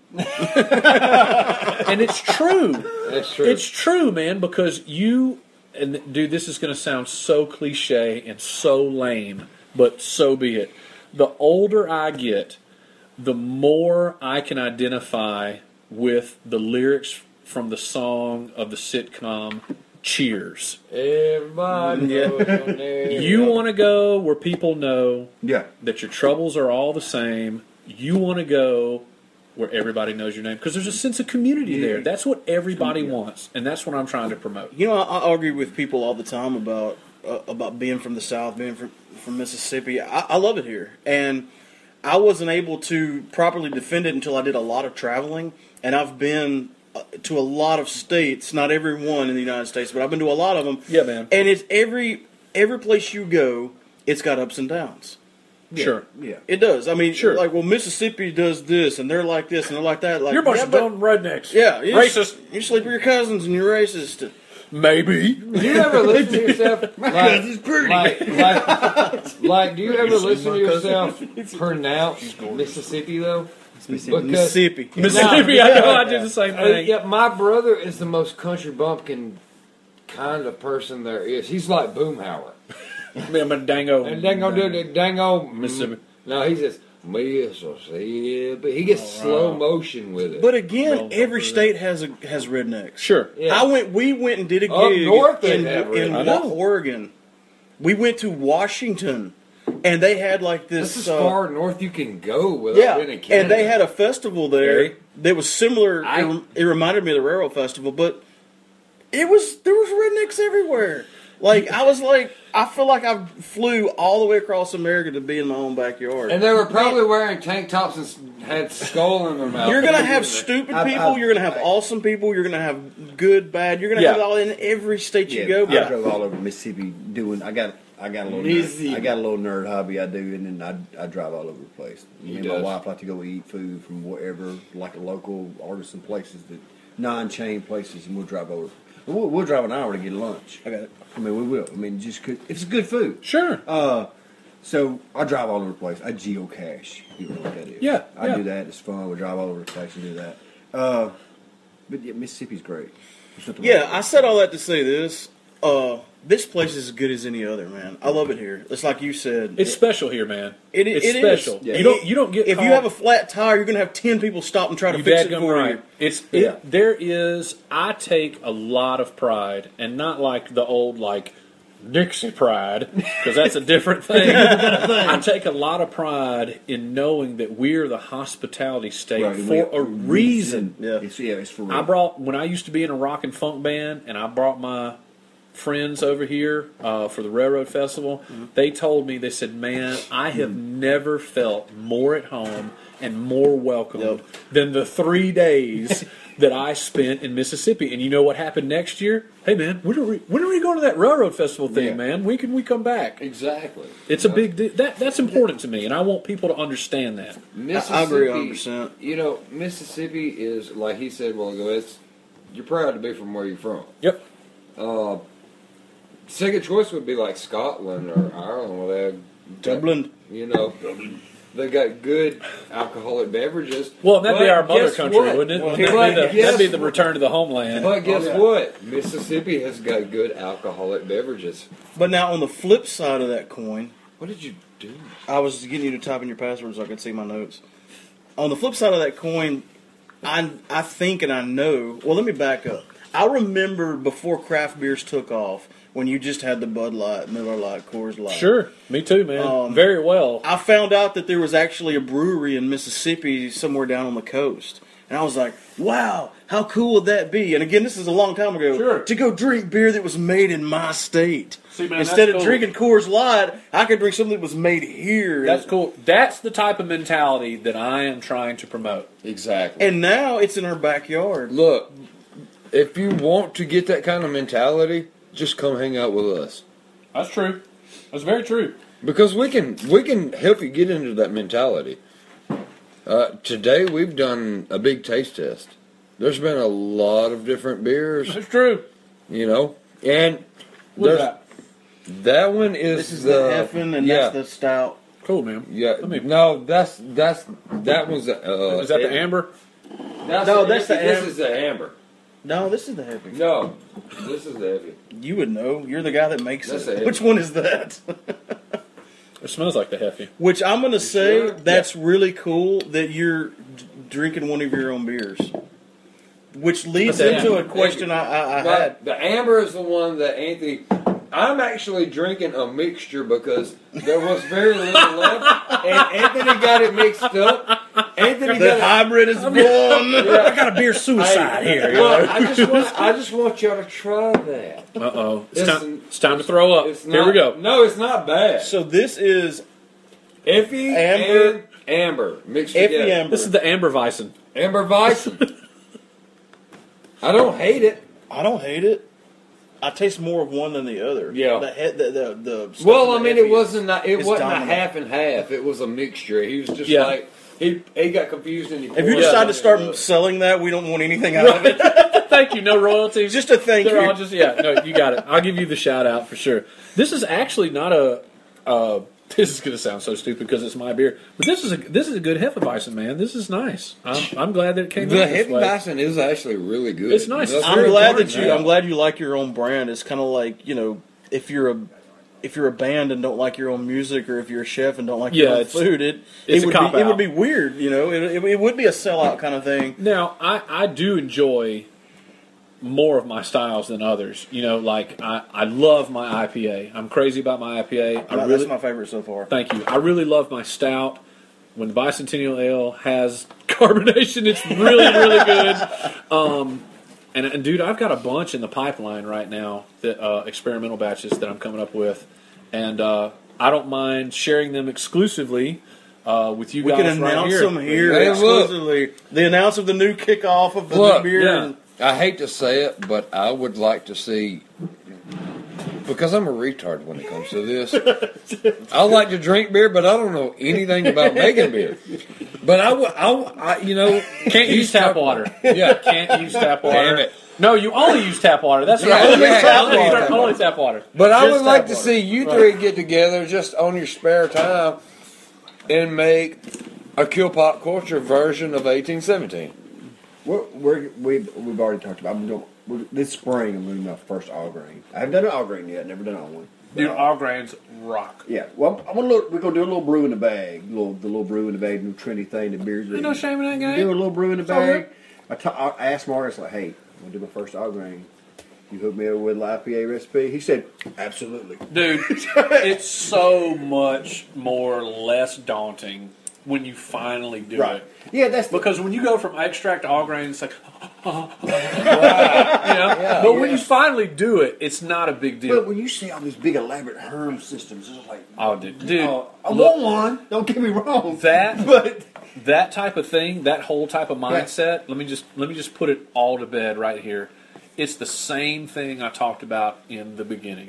And it's true. That's true. It's true, man, because you and dude, this is going to sound so cliche and so lame, but so be it. The older I get, the more I can identify with the lyrics from the song of the sitcom Cheers. Everybody knows on there. You want to go where people know Yeah. that your troubles are all the same. You want to go where everybody knows your name because there's a sense of community Yeah. there. That's what everybody wants, and that's what I'm trying to promote. You know, I, I argue with people all the time about uh, about being from the South, being from from Mississippi. I, I love it here, and I wasn't able to properly defend it until I did a lot of traveling, and I've been uh, to a lot of states. Not every one in the United States, but I've been to a lot of them. Yeah, man. And it's every every place you go, it's got ups and downs. Sure. Yeah. It does. I mean, Sure. like, well, Mississippi does this, and they're like this, and they're like that. Like, You're a bunch yeah, of but- dumb rednecks. Yeah, you Racist. You sleep with your cousins, and you're racist. Maybe. Do you ever listen to yourself? like, cousin's pretty. Like, like, like, do you ever listen to yourself pronounce Mississippi though? Because- Mississippi. Mississippi, I know I do the same Uh, thing. yeah, my brother is the most country bumpkin kind of person there is. He's like Boomhauer. I'm a dango. And dango do the dango Mississippi. No, he says Mississippi. He gets slow motion with it. But again, Well, every for state has a has rednecks. Sure. Yeah. I went. We went and did a Up gig north they in, have in rednecks. I know. Oregon. We went to Washington, and they had like this. This is uh, far north you can go without yeah, being in Canada. and they had a festival there Harry? that was similar. I- it, rem- it reminded me of the Railroad Festival, but it was there was rednecks everywhere. Like I was like, I feel like I flew all the way across America to be in my own backyard. And they were probably wearing tank tops and s- had skull in their mouth. You're gonna have stupid I've- people. I've- you're gonna have awesome people. You're gonna have good, bad. You're gonna Yeah. have it all in every state you Yeah, go. I Yeah. drove all over Mississippi doing. I got. I got a little. Mississippi. Nerd, I got a little nerd hobby I do, and then I, I drive all over the place. Me He and my does. wife like to go eat food from wherever, like local artisan places, that non-chain places, and we'll drive over. We'll, we'll drive an hour to get lunch. I got it. I mean, we will. I mean, just good. If it's good food. Sure. Uh, so I drive all over the place. I geocache. You know what that is? Yeah, I yeah. do that. It's fun. We drive all over the place and do that. Uh, but yeah, Mississippi's great. There's nothing wrong Yeah, with I it. said all that to say this. Uh, this place is as good as any other, man. I love it here. It's like you said. It's special here, man. It, it's it is. special. Yeah. You don't. You don't get. If caught, you have a flat tire, you're gonna have ten people stop and try to you fix it dadgum for right. you. It's Yeah. it, there is. I take a lot of pride, and not like the old like Dixie pride, because that's a different thing. I take a lot of pride in knowing that we're the hospitality state Right, for we- a reason. Yeah. It's, yeah, it's for real. I brought when I used to be in a rock and funk band, and I brought my friends over here uh, for the Railroad Festival. They told me, they said, "Man, I have never felt more at home and more welcomed Yep. than the three days that I spent in Mississippi." And you know what happened next year? Hey, man, when are we, when are we going to that Railroad Festival thing, Yeah. man? When can we come back? Exactly. It's a big deal. That, that's important to me, and I want people to understand that. Mississippi, I agree one hundred percent. You know, Mississippi is, like he said a while ago, it's, you're proud to be from where you're from. Yep. Uh, second choice would be like Scotland or Ireland, where they have, Dublin. you know, they got good alcoholic beverages. Well, that'd be But our mother guess country, what? wouldn't it? Well, that'd, be but the, guess that'd be the what? return to the homeland. But guess yeah. what? Mississippi has got good alcoholic beverages. But now on the flip side of that coin, What did you do? I was getting you to type in your password so I could see my notes. On the flip side of that coin, I I think and I know. Well, let me back up. I remember before craft beers took off when you just had the Bud Light, Miller Lite, Coors Light. Sure, me too, man. Um, Very well. I found out that there was actually a brewery in Mississippi somewhere down on the coast. And I was like, wow, how cool would that be? And again, this is a long time ago. Sure. To go drink beer that was made in my state. See, man, Instead that's of cool. drinking Coors Light, I could drink something that was made here. That's cool. That's the type of mentality that I am trying to promote. Exactly. And now it's in our backyard. Look, if you want to get that kind of mentality, just come hang out with us. That's true. That's very true. Because we can we can help you get into that mentality. Uh, today we've done a big taste test. There's been a lot of different beers, That's true. you know, and What's there's that? that one is This is the, the Heffen and yeah, that's the stout. Cool, man. yeah. Let me- No, that's that's that one's uh, Is that the amber? That's No, the, that's the this am- is the amber. No, this is the heavy. No, this is the heavy. You would know. You're the guy that makes That's it. a- Which one is that? It smells like the Heffy. Which I'm going to say sure? that's really cool that you're d- drinking one of your own beers. which leads But the- into a question I, I, I But had. the amber is the one that Anthony. I'm actually drinking a mixture because there was very little left, and Anthony got it mixed up. Anthony The got it. hybrid is born. I got a beer suicide Hey, here. Well, I just want I just want y'all to try that. Uh oh. It's, It's- time, it's time to throw up. It's Here not, we go. No, it's not bad. So this is Effie Amber- and amber mixed Effie together. Amber. This is the Amber Weissen. Amber Weissen. I don't hate it. I don't hate it. I taste more of one than the other. Yeah. The head, the the, the stuff Well, I in the mean, it Effie wasn't a, it is wasn't a dominant. half and half. It was a mixture. He was just Yeah. like he he got confused and he. If you poured decide to it start in. selling that, we don't want anything out of it. Thank you. No royalties. Just a thank They're you. all just yeah. No, you got it. I'll give you the shout out for sure. This is actually not a. Uh, this is going to sound so stupid because it's my beer, but this is a this is a good Hefeweizen, man. This is nice. I'm, I'm glad that it came The out this heavy way. bison is actually really good. It's nice. That's I'm very glad important that you. now. I'm glad you like your own brand. It's kind of like, you know, if you're a if you're a band and don't like your own music, or if you're a chef and don't like Yeah, your own it's- food, it it's it a would cop be, it out. would be weird. You know, it, it, it would be a sellout kind of thing. Now, I, I do enjoy more of my styles than others. You know, like I, I love my I P A. I'm crazy about my I P A. I That's really, my favorite so far. Thank you. I really love my stout. When the Bicentennial Ale has carbonation, it's really, really good. Um, and, and dude, I've got a bunch in the pipeline right now, that uh, experimental batches that I'm coming up with, and uh, I don't mind sharing them exclusively uh, with you We guys can right announce here. them here Hey, look. exclusively. The announce of the new kickoff of the Look, new beer. yeah. and- I hate to say it, but I would like to see, because I'm a retard when it comes to this. I like to drink beer, but I don't know anything about making beer. But I would, I, would- I you know, Can't use tap water. Yeah, Can't use tap water. Damn it. No, you only use tap water. That's Yeah, right. only tap only, water. only tap water. But I Just would like tap to water. see you three get together just on your spare time and make a Kill Pop Culture version of eighteen seventeen. We're, we're, we've, we've already talked about. I'm doing, we're, this spring. I'm doing my first all grain. I haven't done an all grain yet. Never done all one. Dude, all grains rock. Yeah. Well, I'm gonna look. We're gonna do a little brew in the bag. Little the little brew in the bag. New trendy thing. The beers. Ain't no shame in that game. Do a little brew in the all bag. good. I, ta- I asked Marcus like, "Hey, I'm gonna do my first all grain. You hook me up with an I P A recipe?" He said, "Absolutely." Dude, it's so much more less daunting when you finally do Right. it. Yeah, that's the, Because when you go from extract to all grain, it's like, you know. But when you finally do it, it's not a big But deal. when you see all these big elaborate herm systems, it's like, Oh, dude, dude, oh, I look, want one. Don't get me wrong. that but that type of thing, that whole type of mindset. Let me just let me just put it all to bed right here. It's the same thing I talked about in the beginning.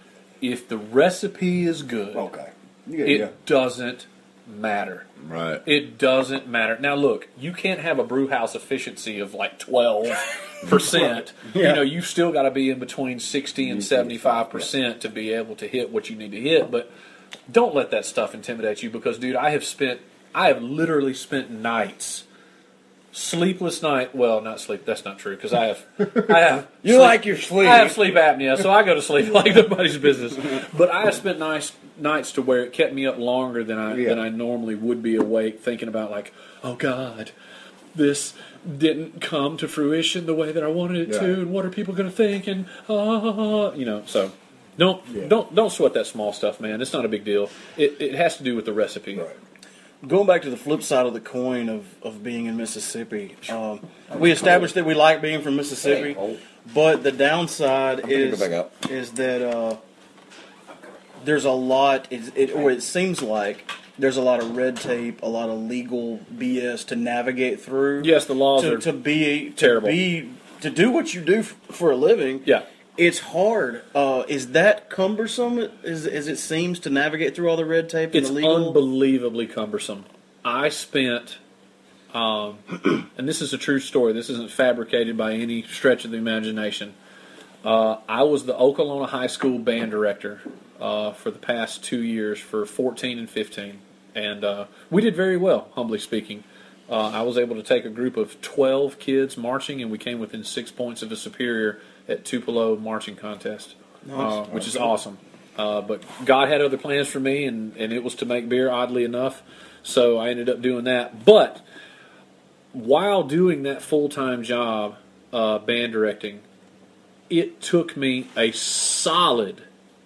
If the recipe is good, okay, yeah, it yeah. doesn't matter. Right. It doesn't matter. Now, look, you can't have a brew house efficiency of like twelve percent. Yeah. You know, you've still got to be in between sixty and seventy-five percent to be able to hit what you need to hit. But don't let that stuff intimidate you, because, dude, I have spent, I have literally spent nights, sleepless night. Well, not sleep. That's not true, because I have, I have. You sleep- like your sleep. I have sleep apnea, so I go to sleep like nobody's business. But I have spent nice nights to where it kept me up longer than I Yeah. than I normally would be awake, thinking about like, oh God, this didn't come to fruition the way that I wanted it Yeah. to, and what are people going to think? And ah, you know, so don't don't don't sweat that small stuff, man. It's not a big deal. It it has to do with the recipe. Right. Going back to the flip side of the coin of, of being in Mississippi, um, we established that we like being from Mississippi, but the downside gonna is go back up. is that uh, there's a lot, it, it, or it seems like there's a lot of red tape, a lot of legal B S to navigate through. Yes, the laws to, are to be to terrible. be to do what you do f- for a living. Yeah. It's hard. Uh, is that cumbersome as, as it seems to navigate through all the red tape and It's the legal? unbelievably cumbersome. I spent, um, and this is a true story. This isn't fabricated by any stretch of the imagination. Uh, I was the Oklahoma High School band director uh, for the past two years for fourteen and fifteen, and uh, we did very well, humbly speaking. Uh, I was able to take a group of twelve kids marching, and we came within six points of a superior at Tupelo marching contest, uh, which is awesome. Uh, but God had other plans for me, and, and it was to make beer, oddly enough. So I ended up doing that. But while doing that full-time job, uh, band directing, it took me a solid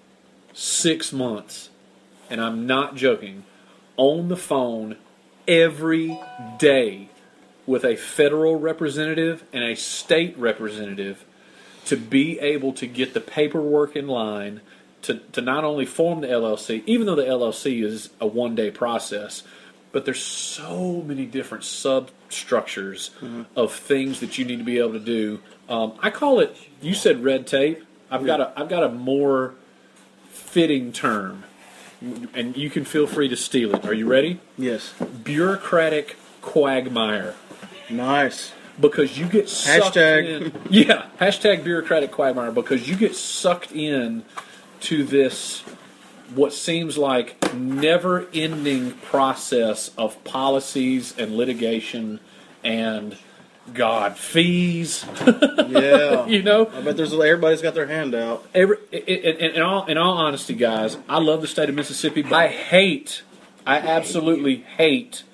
six months, and I'm not joking, on the phone every day with a federal representative and a state representative to be able to get the paperwork in line to, to not only form the L L C, even though the L L C is a one-day process, but there's so many different substructures mm-hmm. of things that you need to be able to do. Um, I call it, you said red tape. I've got a I've got a more fitting term, and you can feel free to steal it. Are you ready? Yes. Bureaucratic quagmire. Nice. Because you get sucked Hashtag. in. Yeah, hashtag bureaucratic quagmire. Because you get sucked in to this, what seems like never-ending process of policies and litigation and, God, fees. Yeah. You know? I bet there's everybody's got their hand out. Every, in, in, in, all, in all honesty, guys, I love the state of Mississippi, but I hate, I absolutely hate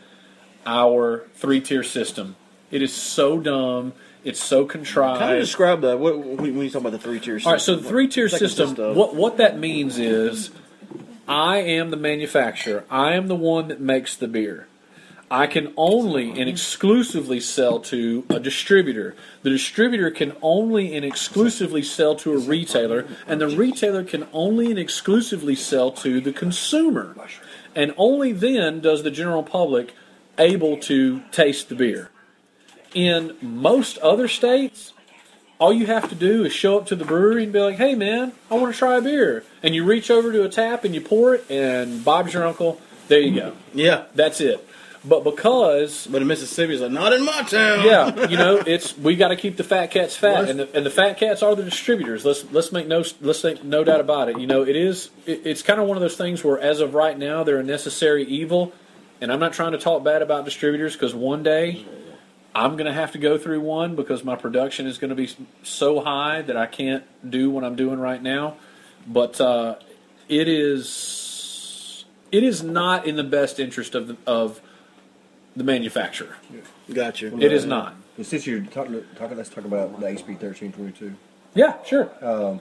our three-tier system. It is so dumb. It's so contrived. Kind of describe that. What, when you talk about the three-tier system. All right, so the three-tier system, what, what that means is I am the manufacturer. I am the one that makes the beer. I can only and exclusively sell to a distributor. The distributor can only and exclusively sell to a retailer, and the retailer can only and exclusively sell to the consumer. And only then does the general public able to taste the beer. In most other states, all you have to do is show up to the brewery and be like, hey, man, I want to try a beer. And you reach over to a tap and you pour it, and Bob's your uncle. There you go. Yeah. That's it. But because... But in Mississippi, it's like, not in my town. Yeah, you know, it's we got to keep the fat cats fat, and the, and the fat cats are the distributors. Let's let's make no let's make no doubt about it. You know, it is it, it's kind of one of those things where, as of right now, they're a necessary evil. And I'm not trying to talk bad about distributors, because one day I'm going to have to go through one because my production is going to be so high that I can't do what I'm doing right now. But uh, it is it is not in the best interest of the, of the manufacturer. Gotcha. It is not. And since you're talking, talking, let's talk about the H B thirteen twenty-two. Yeah, sure. Um,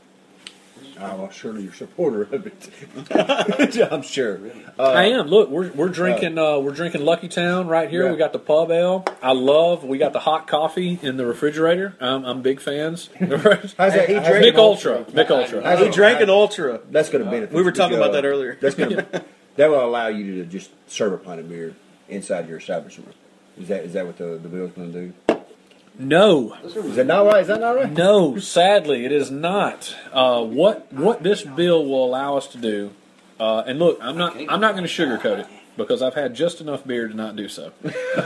I'm surely you're a supporter of it. I'm sure. Uh, I am. Look, we're we're drinking uh, we're drinking Lucky Town right here. Yeah. We got the pub ale. I love. We got the hot coffee in the refrigerator. I'm, I'm big fans. How's that? He drank Mick Ultra. Mick Ultra. He drank an Ultra. That's going to benefit. We were talking you, uh, about that earlier. That's going to that will allow you to just serve a pint of beer inside your establishment. Is that is that what the the bill's going to do? No. Is that not right? Is that not right? No, sadly, it is not. Uh, what what this bill will allow us to do, uh, and look, I'm not I'm not going to sugarcoat it because I've had just enough beer to not do so.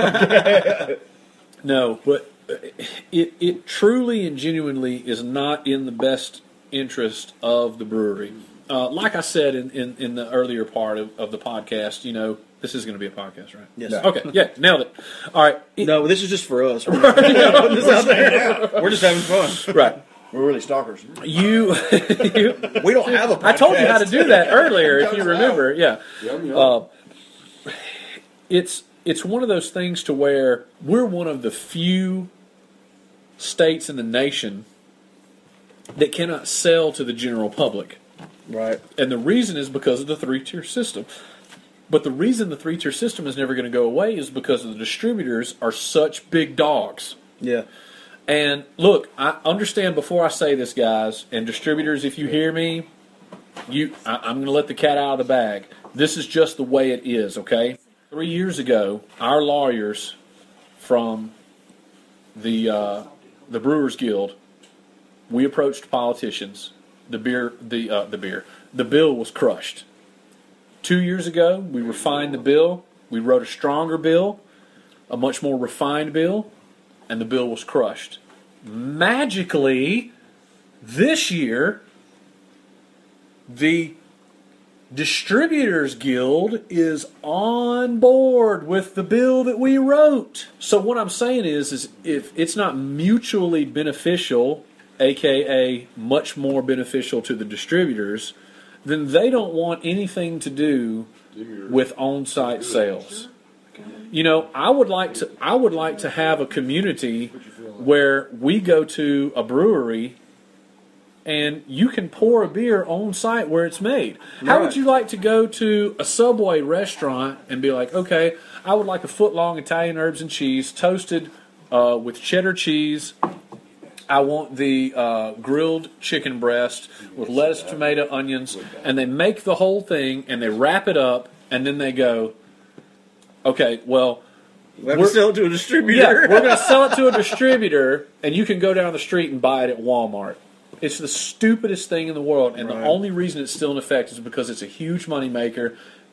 No, but it it truly and genuinely is not in the best interest of the brewery. Uh, like I said in, in, in the earlier part of, of the podcast, you know, this is going to be a podcast, right? Yes. No. Okay, yeah, nailed it. All right. No, this is just for us. We're, We're just having fun. Right. We're really stalkers. You, you We don't have a podcast. I told you how to do that earlier, if you remember. Yeah. Uh, it's it's one of those things to where we're one of the few states in the nation that cannot sell to the general public. Right. And the reason is because of the three-tier system. But the reason the three-tier system is never going to go away is because the distributors are such big dogs. Yeah. And look, I understand before I say this, guys, and distributors, if you hear me, you, I, I'm going to let the cat out of the bag. This is just the way it is, okay? Three years ago, our lawyers from the uh, the Brewers Guild, we approached politicians. The beer, the uh, the beer, the bill was crushed. Two years ago, we refined the bill. We wrote a stronger bill, a much more refined bill, and the bill was crushed. Magically, this year, the Distributors Guild is on board with the bill that we wrote. So what I'm saying is, is if it's not mutually beneficial, aka much more beneficial to the distributors, then they don't want anything to do with on-site sales. You know, I would like to. I would like to have a community where we go to a brewery, and you can pour a beer on site where it's made. How Right. would you like to go to a Subway restaurant and be like, okay, I would like a foot long Italian herbs and cheese toasted uh, with cheddar cheese. I want the uh, grilled chicken breast with lettuce, tomato, onions, and they make the whole thing and they wrap it up, and then they go, okay, well, We have to sell it to a distributor. yeah, we're going to sell it to a distributor, and you can go down the street and buy it at Walmart. It's the stupidest thing in the world, and Right. the only reason it's still in effect is because it's a huge moneymaker,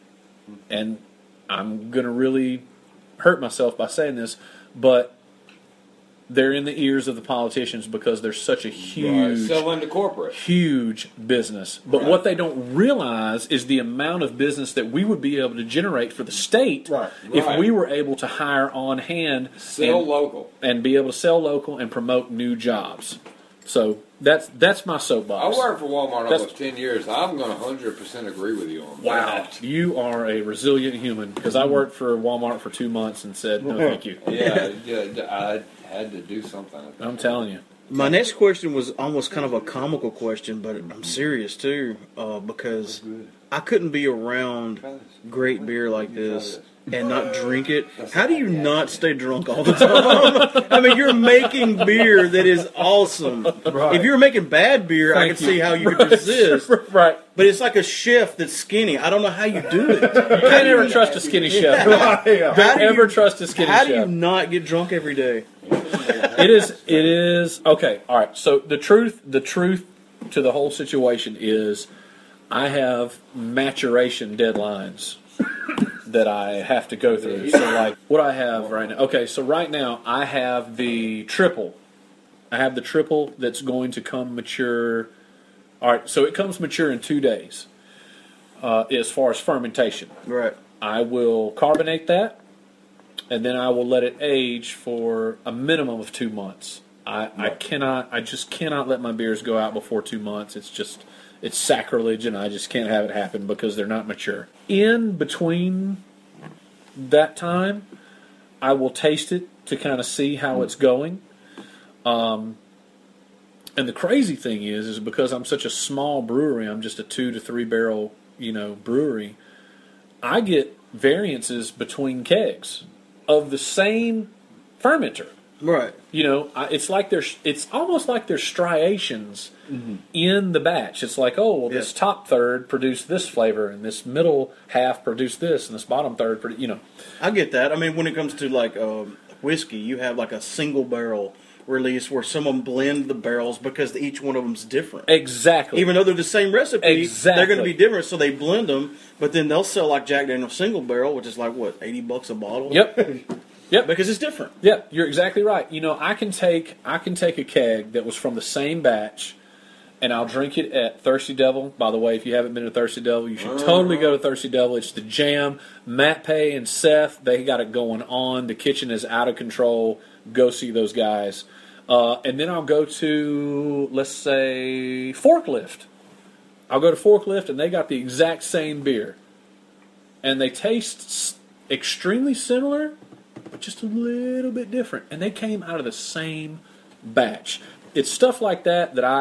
and I'm going to really hurt myself by saying this, but they're in the ears of the politicians because they're such a huge, Sell into corporate. huge business. But Right. what they don't realize is the amount of business that we would be able to generate for the state Right. if Right. we were able to hire on hand Sell and, local. and be able to sell local and promote new jobs. So that's that's my I soapbox. worked for Walmart That's- almost ten years. I'm going to one hundred percent agree with you on Wow, that. you are a resilient human because I worked for Walmart for two months and said no, thank you. Yeah, yeah, I had to do something. I'm telling you. My next question was almost kind of a comical question, but I'm serious too, uh, because I couldn't be around great beer like this and not drink it. How do you not stay drunk all the time? I mean, you're making beer that is awesome. Right. If you're making bad beer, I Thank can you. see how you Right. could resist. Right. But it's like a chef that's skinny. I don't know how you do it. You can't ever trust a skinny chef. How Don't do ever you- trust a skinny How do you chef. not get drunk every day? It is. It is okay. All right. So the truth, the truth to the whole situation is, I have maturation deadlines that I have to go through. So, like, what I have right now. Okay. So right now, I have the triple. I have the triple that's going to come mature. All right. So it comes mature in two days. Uh, as far as fermentation, Right. I will carbonate that, and then I will let it age for a minimum of two months. I, I cannot, I just cannot let my beers go out before two months. It's just, it's sacrilege, and I just can't have it happen because they're not mature. In between that time, I will taste it to kind of see how it's going. Um, and the crazy thing is, is because I'm such a small brewery, I'm just a two to three barrel, you know, brewery. I get variances between kegs of the same fermenter. Right. You know, I, it's like there's, it's almost like there's striations in the batch. It's like, oh, well, this Yeah. top third produced this flavor, and this middle half produced this, and this bottom third, produ- you know. I get that. I mean, when it comes to like um, whiskey, you have like a single barrel release where someone blend the barrels because each one of them's different. Exactly. Even though they're the same recipe, Exactly. they're going to be different. So they blend them, but then they'll sell like Jack Daniel's single barrel, which is like what eighty bucks a bottle. Yep. Yep. Because it's different. Yeah, you're exactly right. You know, I can take I can take a keg that was from the same batch, and I'll drink it at Thirsty Devil. By the way, if you haven't been to Thirsty Devil, you should totally go to Thirsty Devil. It's the jam. Matt Pay and Seth, they got it going on. The kitchen is out of control. Go see those guys. Uh, and then I'll go to, let's say, Forklift. I'll go to Forklift, and they got the exact same beer. And they taste s- extremely similar, but just a little bit different. And they came out of the same batch. It's stuff like that that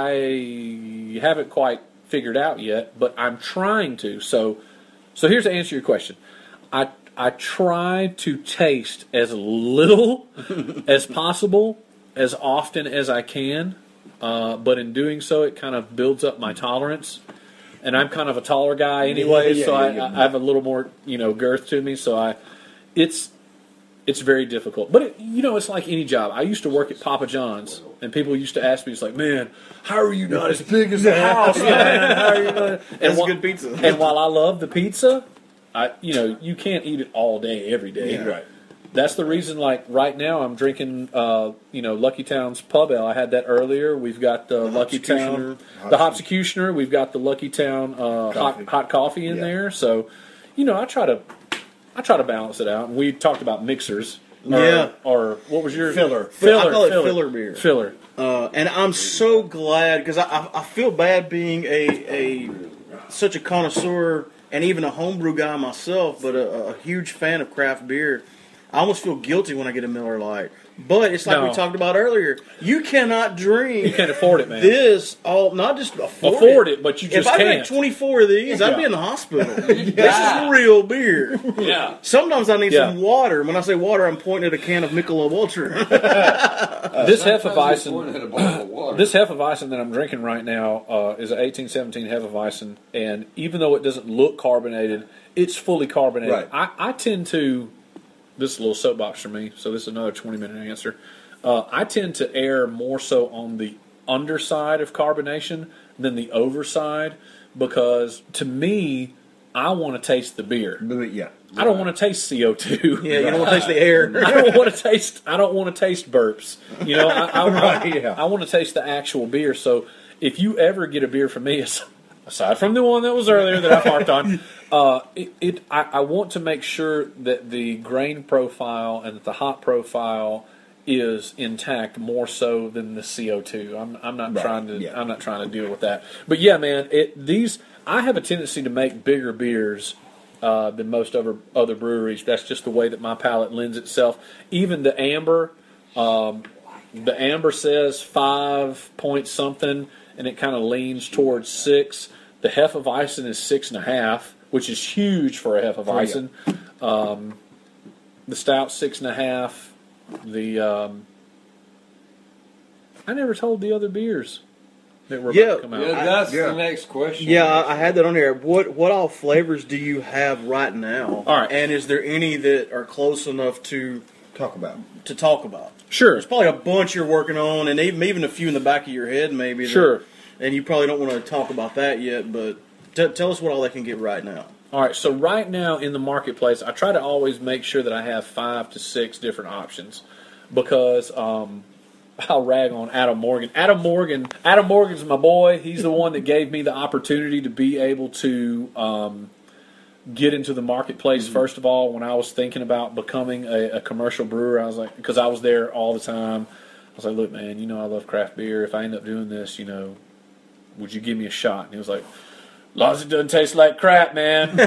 I haven't quite figured out yet, but I'm trying to. So, so here's to answer your question. I I try to taste as little as possible, as often as I can, uh, but in doing so, it kind of builds up my tolerance. And I'm kind of a taller guy anyway, Yeah, so yeah, I, yeah. I have a little more, you know, girth to me. So I, it's it's very difficult. But it, you know, it's like any job. I used to work at Papa John's, and people used to ask me, "It's like, man, how are you not as big as the house, man? How are you not?" And That's whi- good pizza. And while I love the pizza, I you know you can't eat it all day every day. Yeah. Right. That's the reason, like, right now I'm drinking, uh, you know, Lucky Town's Pub Ale. I had that earlier. We've got the, Lucky Town, the Hopsecutioner. We've got the Lucky Town uh, hot hot coffee in Yeah. there. So, you know, I try to, I try to balance it out. We talked about mixers. Or, Yeah. Or what was your Filler. Filler. I call it filler. filler beer. Filler. Uh, and I'm so glad because I, I, I feel bad being a, a such a connoisseur and even a homebrew guy myself, but a, a huge fan of craft beer, I almost feel guilty when I get a Miller Lite. But it's like No. we talked about earlier. You cannot drink. You can't afford it, man. This all not just afford, Afford it, but you If just I drank can't. twenty-four of these, I'd be Yeah. in the hospital. This is real beer. Yeah. Sometimes I need Yeah. some water. When I say water, I'm pointing at a can of Michelob Ultra. This Sometimes you Hefeweizen, point at a bottle of water. this Hefeweizen that I'm drinking right now uh, is an eighteen seventeen Hefeweizen, and even though it doesn't look carbonated, it's fully carbonated. Right. I, I tend to, this is a little soapbox for me, so this is another twenty minute answer. Uh, I tend to err more so on the underside of carbonation than the overside, because to me, I want to taste the beer. But yeah. I don't want to taste C O two. Yeah, you don't want to taste the air. I don't want to taste. I don't want to taste burps. You know, I, I, Right, I, yeah. I want to taste the actual beer. So, if you ever get a beer from me, aside from the one that was earlier that I parked on, uh, it, it I, I want to make sure that the grain profile and that the hop profile is intact more so than the C O two. I'm I'm not Right, trying to yeah. I'm not trying to deal with that. But yeah, man, it these I have a tendency to make bigger beers uh, than most other other breweries. That's just the way that my palate lends itself. Even the amber, um, the amber says five point something, and it kind of leans towards six. The Hefeweizen is six and a half, which is huge for a Hefeweizen. Um, the stout six and a half. The um, I never told the other beers that were Yeah. about to come out. Yeah, that's yeah. the next question. Yeah, I, I had that on there. What what all flavors do you have right now? All right. And is there any that are close enough to Talk about. to talk about? Sure. There's probably a bunch you're working on, and even even a few in the back of your head, maybe. that- Sure. And you probably don't want to talk about that yet, but t- tell us what all they can get right now. All right, so right now in the marketplace, I try to always make sure that I have five to six different options because um, I'll rag on Adam Morgan. Adam Morgan, Adam Morgan's my boy. He's the one that gave me the opportunity to be able to um, get into the marketplace. Mm-hmm. First of all, when I was thinking about becoming a, a commercial brewer, I was like, because I was there all the time. I was like, look, man, you know I love craft beer. If I end up doing this, you know, would you give me a shot? And he was like, as long as it doesn't taste like crap, man. You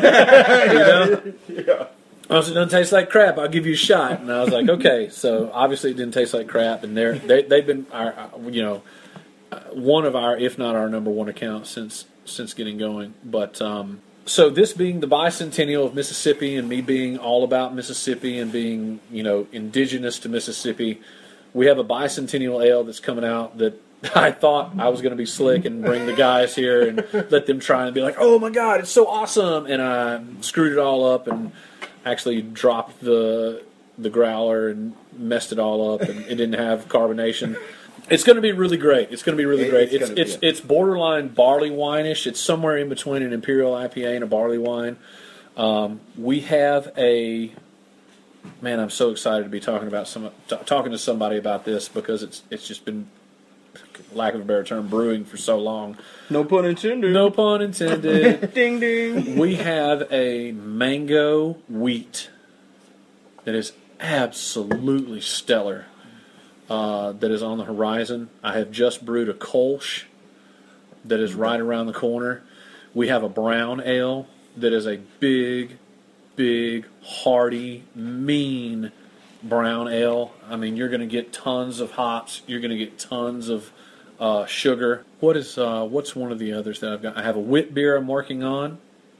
know? Yeah. As long as it doesn't taste like crap, I'll give you a shot. And I was like, okay. So obviously it didn't taste like crap, and they're, they they've been our, you know, uh, one of our, if not our number one account since since getting going. But um, so this being the bicentennial of Mississippi, and me being all about Mississippi and being, you know, indigenous to Mississippi, we have a bicentennial ale that's coming out that I thought I was going to be slick and bring the guys here and let them try and be like, oh my God, it's so awesome. And I screwed it all up and actually dropped the the growler and messed it all up, and it didn't have carbonation. It's going to be really great. It's going to be really It- great. it's It's gonna- it's yeah. it's borderline barley wine-ish. It's somewhere in between an imperial I P A and a barley wine. Um, we have a man. I'm so excited to be talking about some t- talking to somebody about this because it's it's just been, lack of a better term, brewing for so long. No pun intended. No pun intended. Ding ding. We have a mango wheat that is absolutely stellar. Uh, that is on the horizon. I have just brewed a Kolsch that is right around the corner. We have a brown ale that is a big, big, hearty, mean brown ale. I mean, you're going to get tons of hops. You're going to get tons of uh, sugar. What is uh, what's one of the others that I've got? I have a wit beer I'm working on.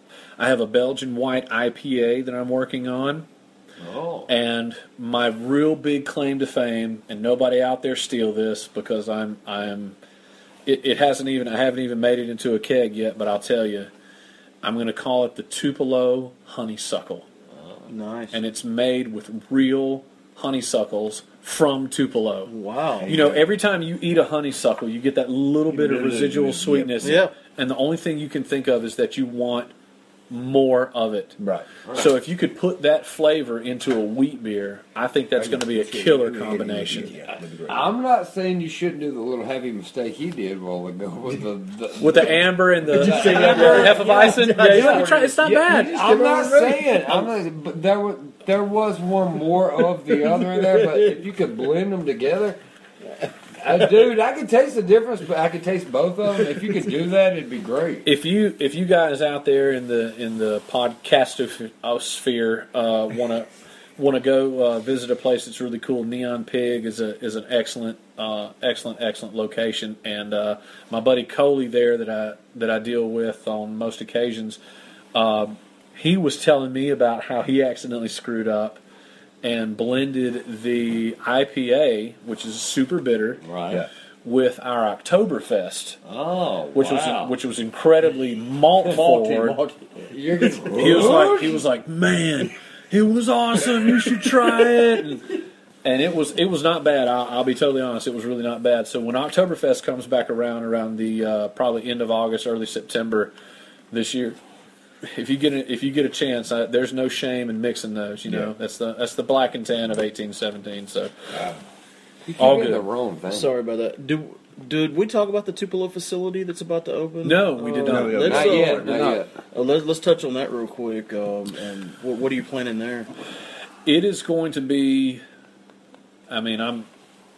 I have a Belgian white I P A that I'm working on. Oh. And my real big claim to fame, and nobody out there steal this because I'm I'm it, it hasn't even I haven't even made it into a keg yet, but I'll tell you, I'm going to call it the Tupelo Honeysuckle. Nice. And it's made with real honeysuckles from Tupelo. Wow. You know, every time you eat a honeysuckle, you get that little bit of residual sweetness. Yeah. And the only thing you can think of is that you want more of it. Right. So if you could put that flavor into a wheat beer, I think that's going to be a killer combination. I'm not saying you shouldn't do the little heavy mistake he did a while ago with the, the With the amber and the, the Yeah. Hefeweizen, yeah, you you try, it's not Yeah, bad. I'm not saying. I'm not, but there was there was one more of the other in there. But if you could blend them together, Uh, dude, I could taste the difference, but I could taste both of them. If you could do that, it'd be great. If you if you guys out there in the in the podcastosphere uh, want to want to go uh, visit a place that's really cool, Neon Pig is a is an excellent uh, excellent excellent location, and uh, my buddy Coley there that I that I deal with on most occasions, uh, he was telling me about how he accidentally screwed up and blended the I P A, which is super bitter, Right. Yeah. with our Oktoberfest, Oh, which wow. was which was incredibly malt forward. Malty, You're getting He was like, he was like, man, it was awesome. You should try it. And, and it was it was not bad. I'll, I'll be totally honest. It was really not bad. So when Oktoberfest comes back around, around the uh, probably end of August, early September this year, if you get a, if you get a chance, I, there's no shame in mixing those. You know, Yeah. that's the that's the black and tan of eighteen seventeen. So You keep all getting good. the wrong thing. Sorry about that. Did, did we talk about the Tupelo facility that's about to open? No, we did not. Let's, Not uh, yet, not uh, yet. uh, let's, let's touch on that real quick. Um, and what, what are you planning there? It is going to be, I mean, I'm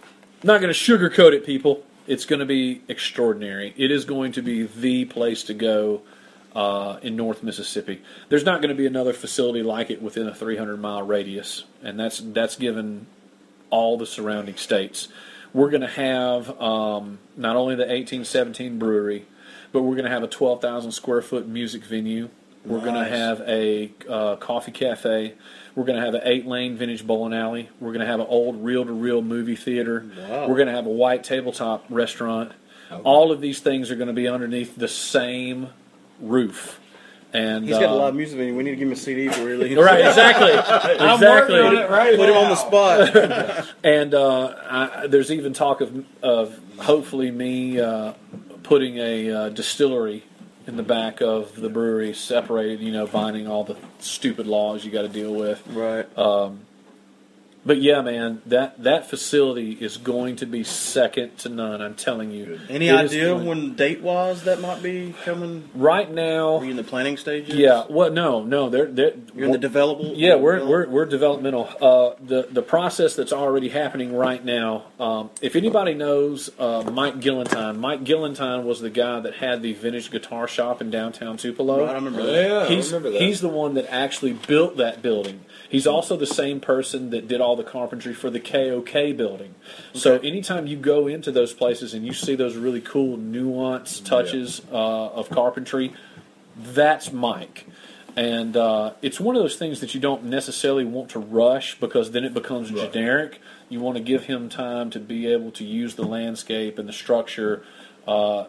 not going to sugarcoat it, people. It's going to be extraordinary. It is going to be the place to go uh, in North Mississippi. There's not going to be another facility like it within a three hundred mile radius, and that's that's given all the surrounding states. We're going to have um, not only the eighteen seventeen brewery, but we're going to have a twelve thousand square foot music venue. We're going to Nice. have a uh, coffee cafe. We're going to have an eight-lane vintage bowling alley. We're going to have an old reel-to-reel movie theater. Wow. We're going to have a white tabletop restaurant. All of these things are going to be underneath the same roof. And He's got a uh, live music venue. We need to give him a C D for really. right, exactly, exactly. on it right Put him on the now. spot. And uh, I, there's even talk of of hopefully me uh, putting a uh, distillery in the back of the brewery, separated, you know, binding all the stupid laws you got to deal with. Right. Um, but yeah, man, that that facility is going to be second to none. I'm telling you. Any It is idea going- when date wise that might be coming? Right now, Are you in the planning stages? yeah. Well, no, no. They're they're You're in the developable. Yeah, we're we're we're developmental. Uh, the the process that's already happening right now. Um, if anybody knows uh, Mike Gillentine, Mike Gillentine was the guy that had the vintage guitar shop in downtown Tupelo. Right, I remember that. Yeah, He's I remember that. he's the one that actually built that building. He's also the same person that did all the carpentry for the K O K building. So anytime you go into those places and you see those really cool nuanced touches uh, of carpentry, that's Mike. And uh, it's one of those things that you don't necessarily want to rush because then it becomes generic. You want to give him time to be able to use the landscape and the structure uh,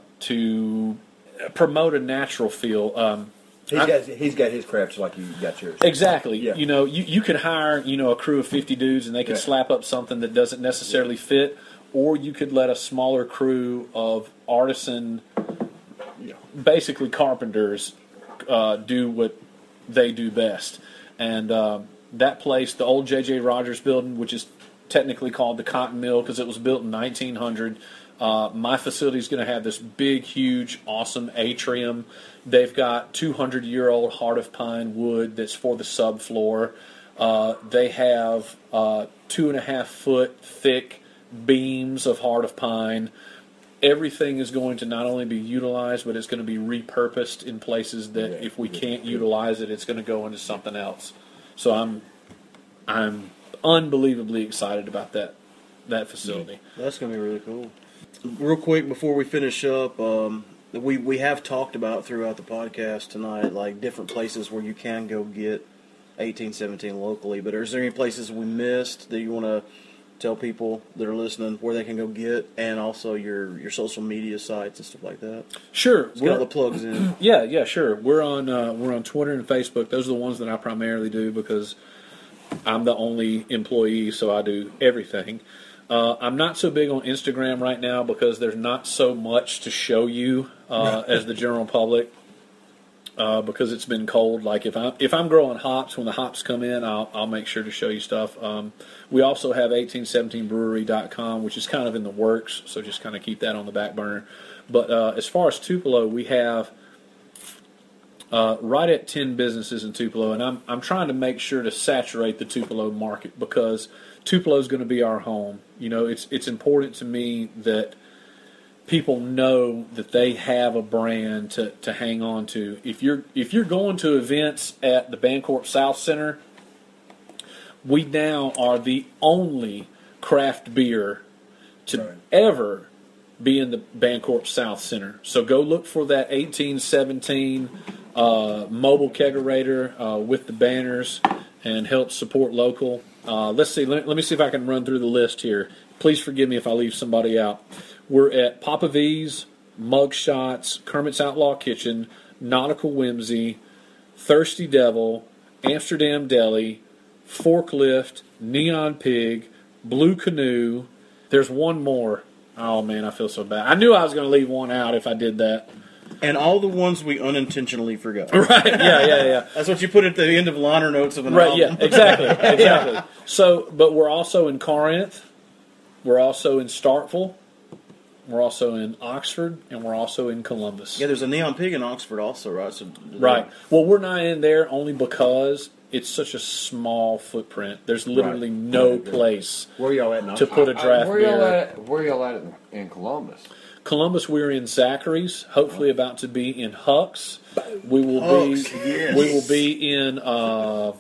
to promote a natural feel. Um, He's got, he's got his crafts like you got yours. Exactly. Yeah. You know, you, you could hire, you know, a crew of fifty dudes and they could Yeah. slap up something that doesn't necessarily fit, or you could let a smaller crew of artisan, Yeah. basically carpenters, uh, do what they do best. And uh, that place, the old J J Rogers building, which is technically called the Cotton Mill because it was built in nineteen hundred, uh, my facility is going to have this big, huge, awesome atrium. They've got two hundred year old heart of pine wood that's for the subfloor. Uh, they have uh, two and a half foot thick beams of heart of pine. Everything is going to not only be utilized, but it's going to be repurposed in places that Yeah. if we can't utilize it, it's going to go into something else. So I'm I'm unbelievably excited about that that facility. That's gonna be really cool. Real quick before we finish up, um, we we have talked about throughout the podcast tonight, like different places where you can go get eighteen seventeen locally. But is there any places we missed that you want to tell people that are listening where they can go get, and also your your social media sites and stuff like that? Sure, Let's get all we're- the plugs in. Yeah, yeah, sure. We're on uh, we're on Twitter and Facebook. Those are the ones that I primarily do because I'm the only employee, so I do everything. Uh, I'm not so big on Instagram right now because there's not so much to show you uh, as the general public. Uh, because it's been cold. Like if I'm if I'm growing hops, when the hops come in, I'll I'll make sure to show you stuff. Um, we also have eighteen seventeen brewery dot com, which is kind of in the works, so just kind of keep that on the back burner. But uh, as far as Tupelo, we have uh, right at ten businesses in Tupelo, and I'm I'm trying to make sure to saturate the Tupelo market because Tupelo is going to be our home. You know, it's it's important to me that people know that they have a brand to, to hang on to. If you're if you're going to events at the Bancorp South Center, we now are the only craft beer to right. ever be in the Bancorp South Center. So go look for that eighteen seventeen uh, mobile kegerator uh, with the banners and help support local. Uh, let's see. Let, let me see if I can run through the list here. Please forgive me if I leave somebody out. We're at Papa V's, Mug Shots, Kermit's Outlaw Kitchen, Nautical Whimsy, Thirsty Devil, Amsterdam Deli, Forklift, Neon Pig, Blue Canoe. There's one more. Oh, man, I feel so bad. I knew I was going to leave one out if I did that. And all the ones we unintentionally forgot. Right, yeah, yeah, yeah. That's what you put at the end of liner notes of an right, album. Yeah, exactly, exactly. yeah. So, but we're also in Corinth. We're also in Starkville. We're also in Oxford, and we're also in Columbus. Yeah, there's a Neon Pig in Oxford also, right? So, right. Well, we're not in there only because it's such a small footprint. There's literally right. no right. place where y'all at now? to put a draft uh, where beer. Y'all at, where y'all at in Columbus? Columbus, we're in Zachary's. Hopefully, about to be in Huck's. We will Huck's, be. Yes. We will be in uh,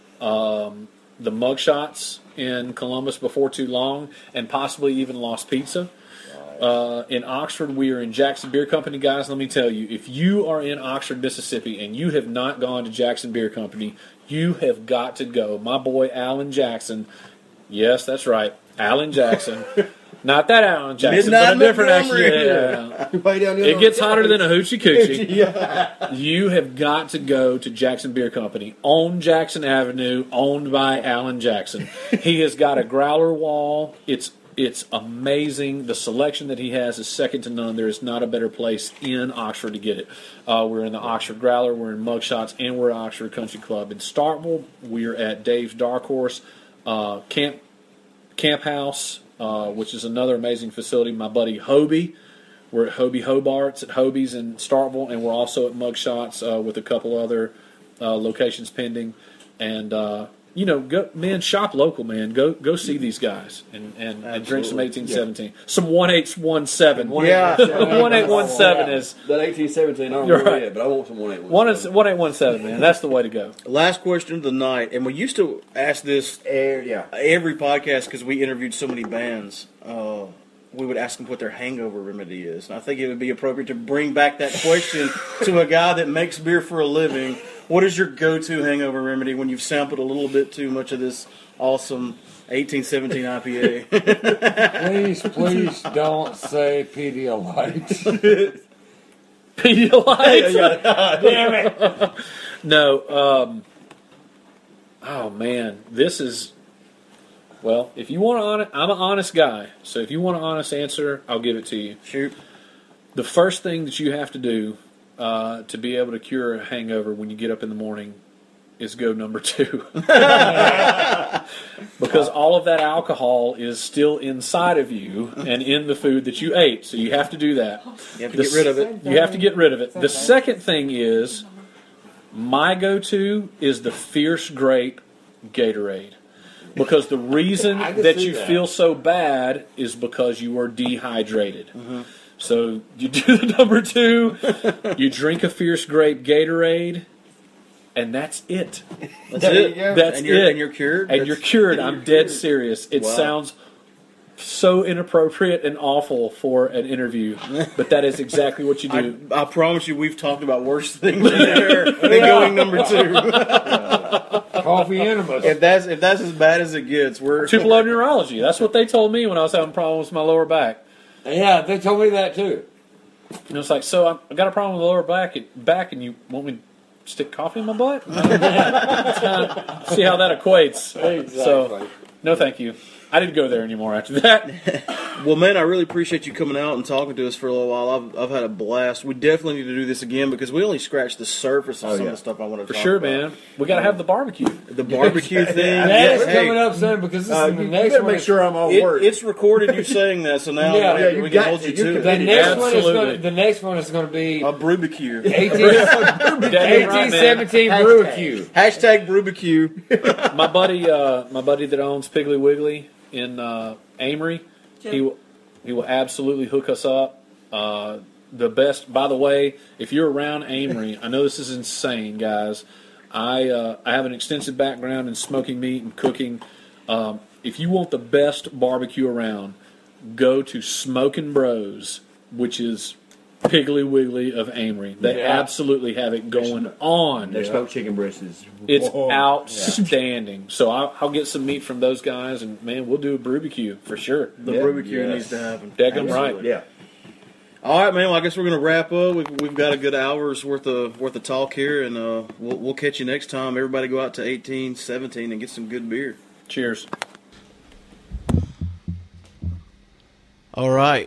um, the Mugshots in Columbus before too long, and possibly even Lost Pizza. Uh, in Oxford, we are in Jackson Beer Company. Guys, let me tell you, if you are in Oxford, Mississippi, and you have not gone to Jackson Beer Company, you have got to go. My boy, Alan Jackson. Yes, that's right. Alan Jackson. Not that Alan Jackson, Midnight but a different Montgomery. action. Yeah. It gets hotter than a hoochie coochie. yeah. You have got to go to Jackson Beer Company on Jackson Avenue, owned by Alan Jackson. He has got a growler wall. It's It's amazing. The selection that he has is second to none. There is not a better place in Oxford to get it. Uh, we're in the Oxford Growler, we're in Mugshots, and we're at Oxford Country Club. In Starkville, we're at Dave's Dark Horse uh, Camp Camp House, uh, which is another amazing facility. My buddy Hobie. We're at Hobie Hobart's at Hobie's in Starkville, and we're also at Mugshots uh, with a couple other uh, locations pending. And uh, You know, go man, shop local, man. Go go see these guys and, and, and drink some eighteen seventeen. Yeah. Some one eight one seven. Yeah. one eight one seven is. That eighteen seventeen, I don't You're know right. yet, but I want some one eight one seven. one eight one seven, man. That's the way to go. Last question of the night, and we used to ask this Uh, yeah. every podcast because we interviewed so many bands. Uh, we would ask them what their hangover remedy is. And I think it would be appropriate to bring back that question to a guy that makes beer for a living. What is your go-to hangover remedy when you've sampled a little bit too much of this awesome eighteen seventeen I P A? Please, please don't say Pedialyte. Pedialyte? Damn it. No. Um, oh, man. This is... Well, if you want an honest... I'm an honest guy. So if you want an honest answer, I'll give it to you. Shoot. The first thing that you have to do uh, to be able to cure a hangover when you get up in the morning is go number two. Because all of that alcohol is still inside of you and in the food that you ate. So you have to do that. You have to The get rid of it. You have to get rid of it. The second thing is, my go-to is the Fierce Grape Gatorade. Because the reason I can that see you that. feel so bad is because you are dehydrated. Mm-hmm. So you do the number two, you drink a Fierce Grape Gatorade, and that's it. That's There it. you go. That's and you're, it. And you're cured? And That's- you're cured. I'm dead serious. It Wow. sounds so inappropriate and awful for an interview, but that is exactly what you do. I, I promise you, we've talked about worse things in there than going number two. Coffee enemas. if that's if that's as bad as it gets, we're Tupelo neurology. That's what they told me when I was having problems with my lower back. Yeah, they told me that too. And it's like, so I- I got a problem with the lower back, back, and you want me to stick coffee in my butt? See how that equates. Exactly. So, no, thank you. I didn't go there anymore after that. Well, man, I really appreciate you coming out and talking to us for a little while. I've, I've had a blast. We definitely need to do this again because we only scratched the surface of Oh, some yeah. of the stuff I want to For talk sure, about. man. We got to have the barbecue. The barbecue thing. That yes, is hey, coming up soon because this Uh, is you, the you next better one. make sure I'm on It, work. it's recorded. You saying that, so now Yeah, we, yeah, we you can got hold to. you You're to The it. next one is Absolutely. going. The next one is going to be A brewbecue. eighteen Damn right, man. seventeen Brewecue. Hashtag brewbecue. My buddy, uh, my buddy that owns Piggly Wiggly in uh, Amory, he will he will absolutely hook us up. Uh, the best, by the way, if you're around Amory, I know this is insane, guys. I uh, I have an extensive background in smoking meat and cooking. Um, if you want the best barbecue around, go to Smokin' Bros, which is Piggly Wiggly of Amory. They Yeah. absolutely have it going on. Their smoked chicken breast is. It's Whoa. outstanding. So I'll, I'll get some meat from those guys, and man, we'll do a barbecue for sure. The Yeah. brewbecue Yes. needs to happen. Daggum right. Yeah. All right, man. Well, I guess we're gonna wrap up. We've, we've got a good hour's worth of worth of talk here, and uh, we'll we'll catch you next time. Everybody go out to eighteen seventeen and get some good beer. Cheers. All right.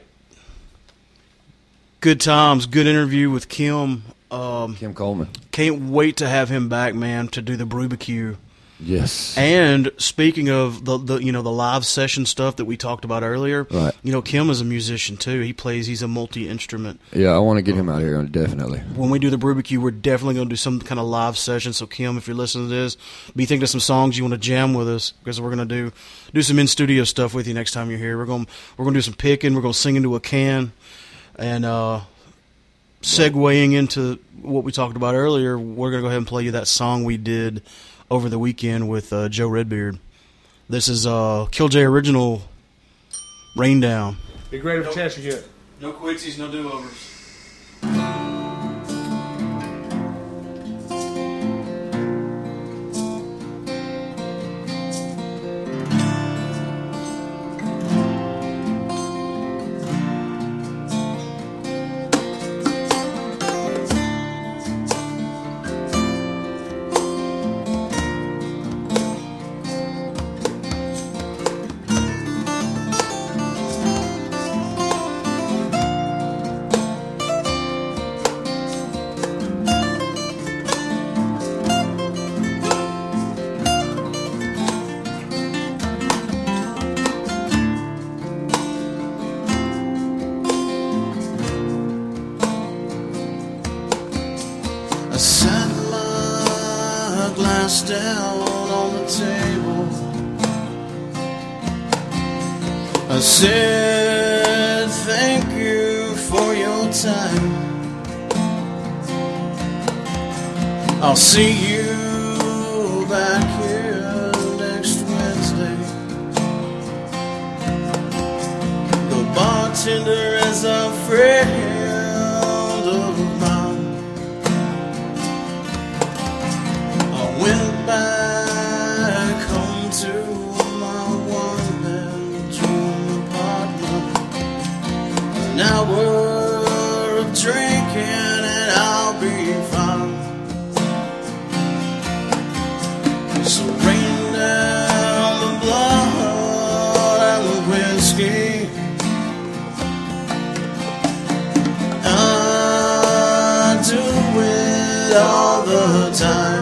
Good times. Good interview with Kim. Um, Kim Coleman. can't wait to have him back, man, to do the brewbecue. Yes. And speaking of the, the you know the live session stuff that we talked about earlier, Right. you know Kim is a musician too. He plays. He's a multi-instrument. Yeah, I want to get him out here, definitely. When we do the brewbecue, we're definitely going to do some kind of live session. So Kim, if you're listening to this, be thinking of some songs you want to jam with us because we're going to do do some in studio stuff with you next time you're here. We're going we're going to do some picking. We're going to sing into a can, and uh, segueing into what we talked about earlier, we're going to go ahead and play you that song we did over the weekend with uh, Joe Redbeard. This is uh, Killjoy original, Rain Down. Be great if Chester here. No quitsies, no do-overs. I set my glass down on the table. I said thank you for your time. I'll see you back here next Wednesday. The bartender is a friend of mine. I went back home to my one-bedroom apartment. An hour of drinking and I'll be fine. So rain down the blood and the whiskey. I do it all the time.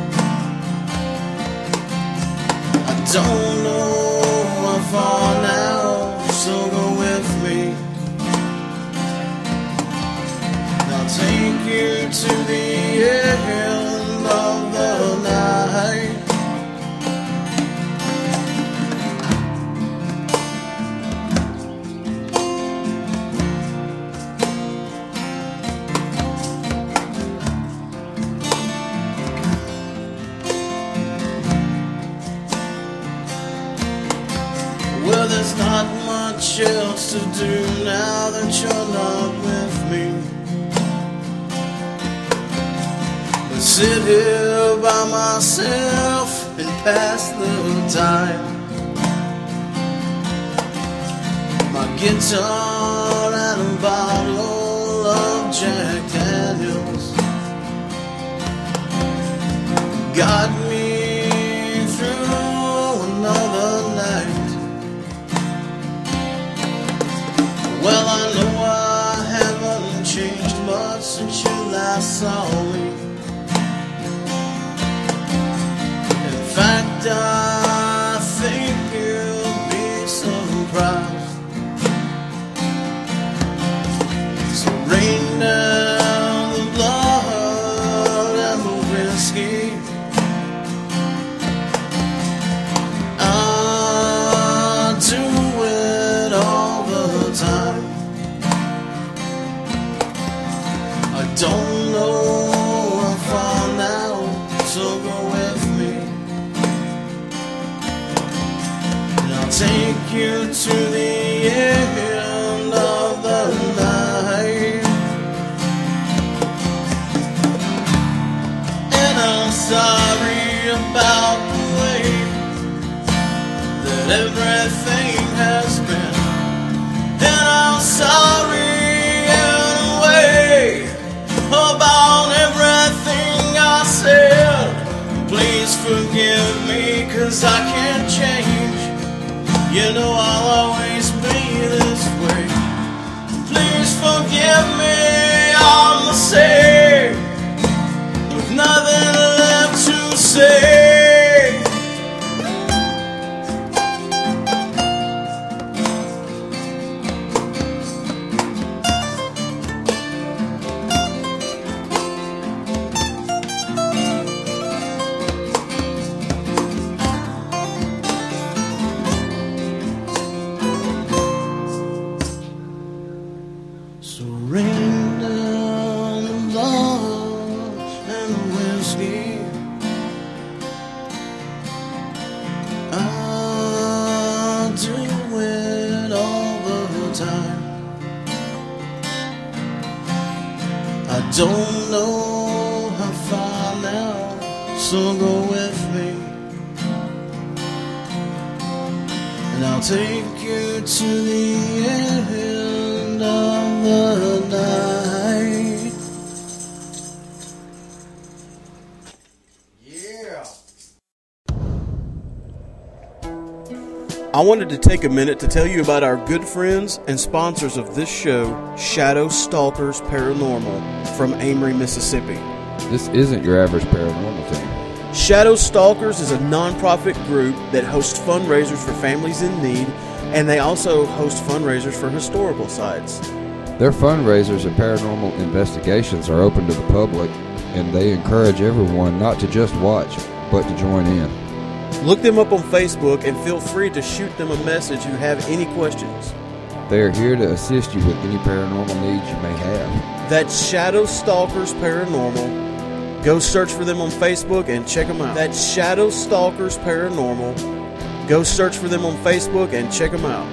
I don't know how far now, so go with me. I'll take you to the end of the night. Well, there's not much else to do now that you're not with me. But sit here by myself and pass the time. My guitar and a bottle of Jack Daniels got me through another night. since you last saw me. In fact, I think you'll be surprised. So rain down the blood and the whiskey. I do it all the time. I don't know how far now, so go with me. And I'll take you to the end of the night. And I'm sorry about the way that everything has been. And I'm sorry anyway about everything I said. Please forgive me, 'cause I can't change. You know I'll always be this way. Please forgive me, I'm the same, with nothing left to say. So rain down the love and the whiskey. I do it all the time. I don't know how far now, so go with me. And I'll take you to the end of the night. Yeah. I wanted to take a minute to tell you about our good friends and sponsors of this show, Shadow Stalkers Paranormal from Amory, Mississippi. This isn't your average paranormal team. Shadow Stalkers is a nonprofit group that hosts fundraisers for families in need, and they also host fundraisers for historical sites. Their fundraisers and paranormal investigations are open to the public, and they encourage everyone not to just watch, but to join in. Look them up on Facebook and feel free to shoot them a message if you have any questions. They are here to assist you with any paranormal needs you may have. That's Shadow Stalkers Paranormal. Go search for them on Facebook and check them out. That's Shadow Stalkers Paranormal. Go search for them on Facebook and check them out.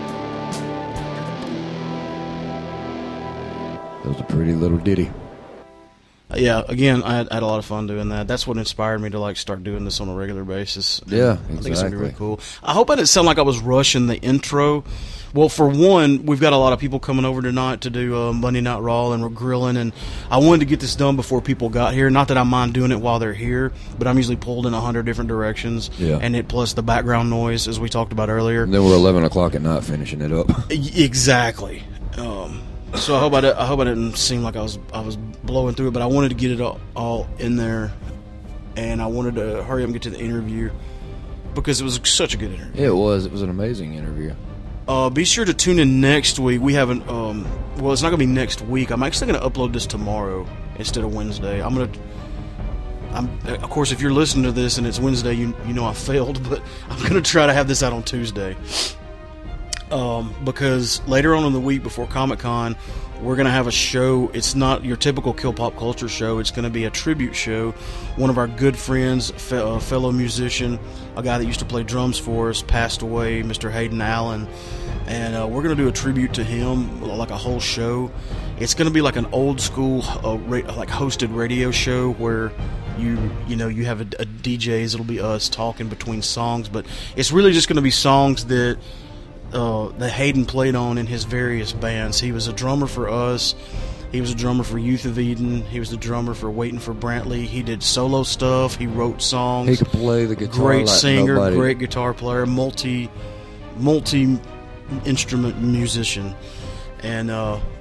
That was a pretty little ditty. Yeah, again, I had, I had a lot of fun doing that. That's what inspired me to like start doing this on a regular basis. Yeah, I think it's gonna be exactly. really cool. I hope I didn't sound like I was rushing the intro. Well, for one, we've got a lot of people coming over tonight to do uh, Monday Night Raw, and we're grilling, and I wanted to get this done before people got here. Not that I mind doing it while they're here, but I'm usually pulled in a hundred different directions. Yeah. And it plus the background noise, as we talked about earlier. And then we're eleven o'clock at night finishing it up. Exactly. Um, so I hope I, di- I hope I didn't seem like I was I was blowing through it, but I wanted to get it all, all in there, and I wanted to hurry up and get to the interview because it was such a good interview. It was. It was an amazing interview. Uh, be sure to tune in next week. We haven't. Um, well, it's not going to be next week. I'm actually going to upload this tomorrow instead of Wednesday. I'm going to. I'm of course, if you're listening to this and it's Wednesday, you you know I failed, but I'm going to try to have this out on Tuesday. Um, because later on in the week before Comic-Con, we're going to have a show. It's not your typical Kill Pop Culture show. It's going to be a tribute show. One of our good friends, fe- uh, fellow musician, a guy that used to play drums for us, passed away, Mister Hayden Allen. And uh, we're going to do a tribute to him, like a whole show. It's going to be like an old school, uh, ra- like hosted radio show where you you know you have a, a D Js. It'll be us talking between songs, but it's really just going to be songs that uh, that Hayden played on in his various bands. He was a drummer for us. He was a drummer for Youth of Eden. He was the drummer for Waiting for Brantley. He did solo stuff. He wrote songs. He could play the guitar. Great like singer, nobody. great guitar player, multi multi instrument musician, and uh,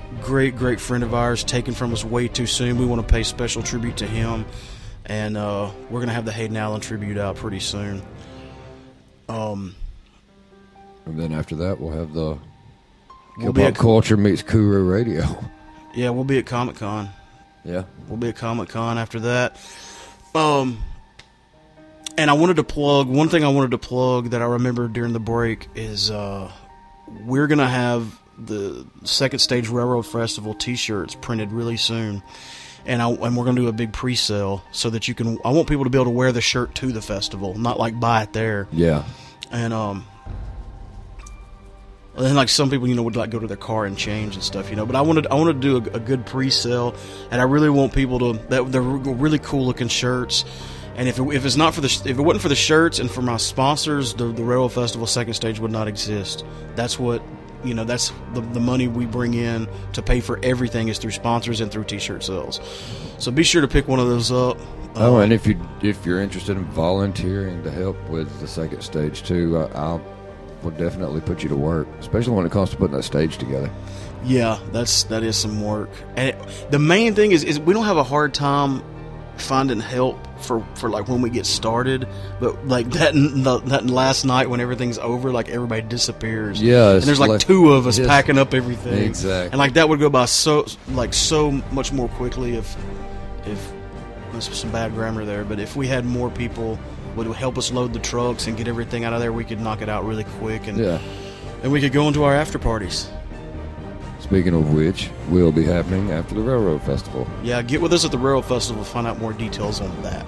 great, great friend of ours, taken from us way too soon. We want to pay special tribute to him, and uh, we're going to have the Hayden Allen tribute out pretty soon. Um, and then after that, we'll have the we'll Pop Culture meets Kuru Radio. Yeah, we'll be at Comic Con. Yeah, we'll be at Comic Con after that. Um, and I wanted to plug one thing. I wanted to plug that I remember during the break is uh, we're gonna have the Second Stage Railroad Festival T-shirts printed really soon, and I and we're gonna do a big pre-sale so that you can. I want people to be able to wear the shirt to the festival, not like buy it there. Yeah, and um. And then, like some people, you know, would like go to their car and change and stuff, you know. But I wanted, I wanted to do a, a good pre-sale, and I really want people to. That they're really cool looking shirts, and if it, if it's not for the, if it wasn't for the shirts and for my sponsors, the the Railroad Festival Second Stage would not exist. That's what, you know, that's the the money we bring in to pay for everything is through sponsors and through T-shirt sales. So be sure to pick one of those up. Oh, um, and if you if you're interested in volunteering to help with the Second Stage too, I, I'll. will definitely put you to work, especially when it comes to putting that stage together. Yeah, that's that is some work. And it, the main thing is, is we don't have a hard time finding help for, for like when we get started, but like that the, that last night when everything's over, like everybody disappears. Yeah, and there's like, like two of us yes, packing up everything. Exactly. And like that would go by so like so much more quickly if if there's some bad grammar there, but if we had more people would help us load the trucks and get everything out of there, we could knock it out really quick, and yeah, and we could go into our after parties. Speaking of which, will be happening after the Railroad Festival. Yeah, get with us at the Railroad Festival to find out more details on that.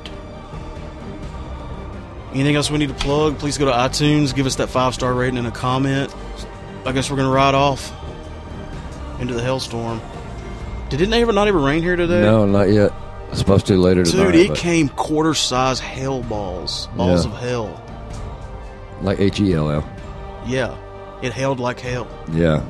Anything else we need to plug? Please go to iTunes, give us that five star rating and a comment. I guess we're gonna ride off into the hailstorm. Did it ever not even rain here today? No, not yet. It's supposed to later tonight. Dude, it but... came quarter size hail balls. Balls yeah. of hell. Like H E L L. Yeah. It hailed like hell. Yeah.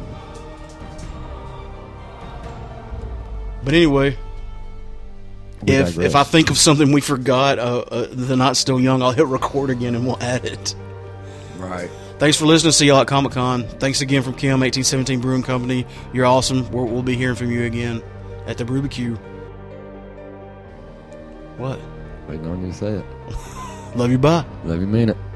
But anyway, we if digress. if I think of something we forgot, uh, uh, the Not Still Young, I'll hit record again and we'll add it. Right. Thanks for listening. See y'all at Comic Con. Thanks again from Kim, eighteen seventeen Brewing Company. You're awesome. We're, we'll be hearing from you again at the Brewbecue. What? Waiting on you to say it. Love you, bye. Love you, mean it.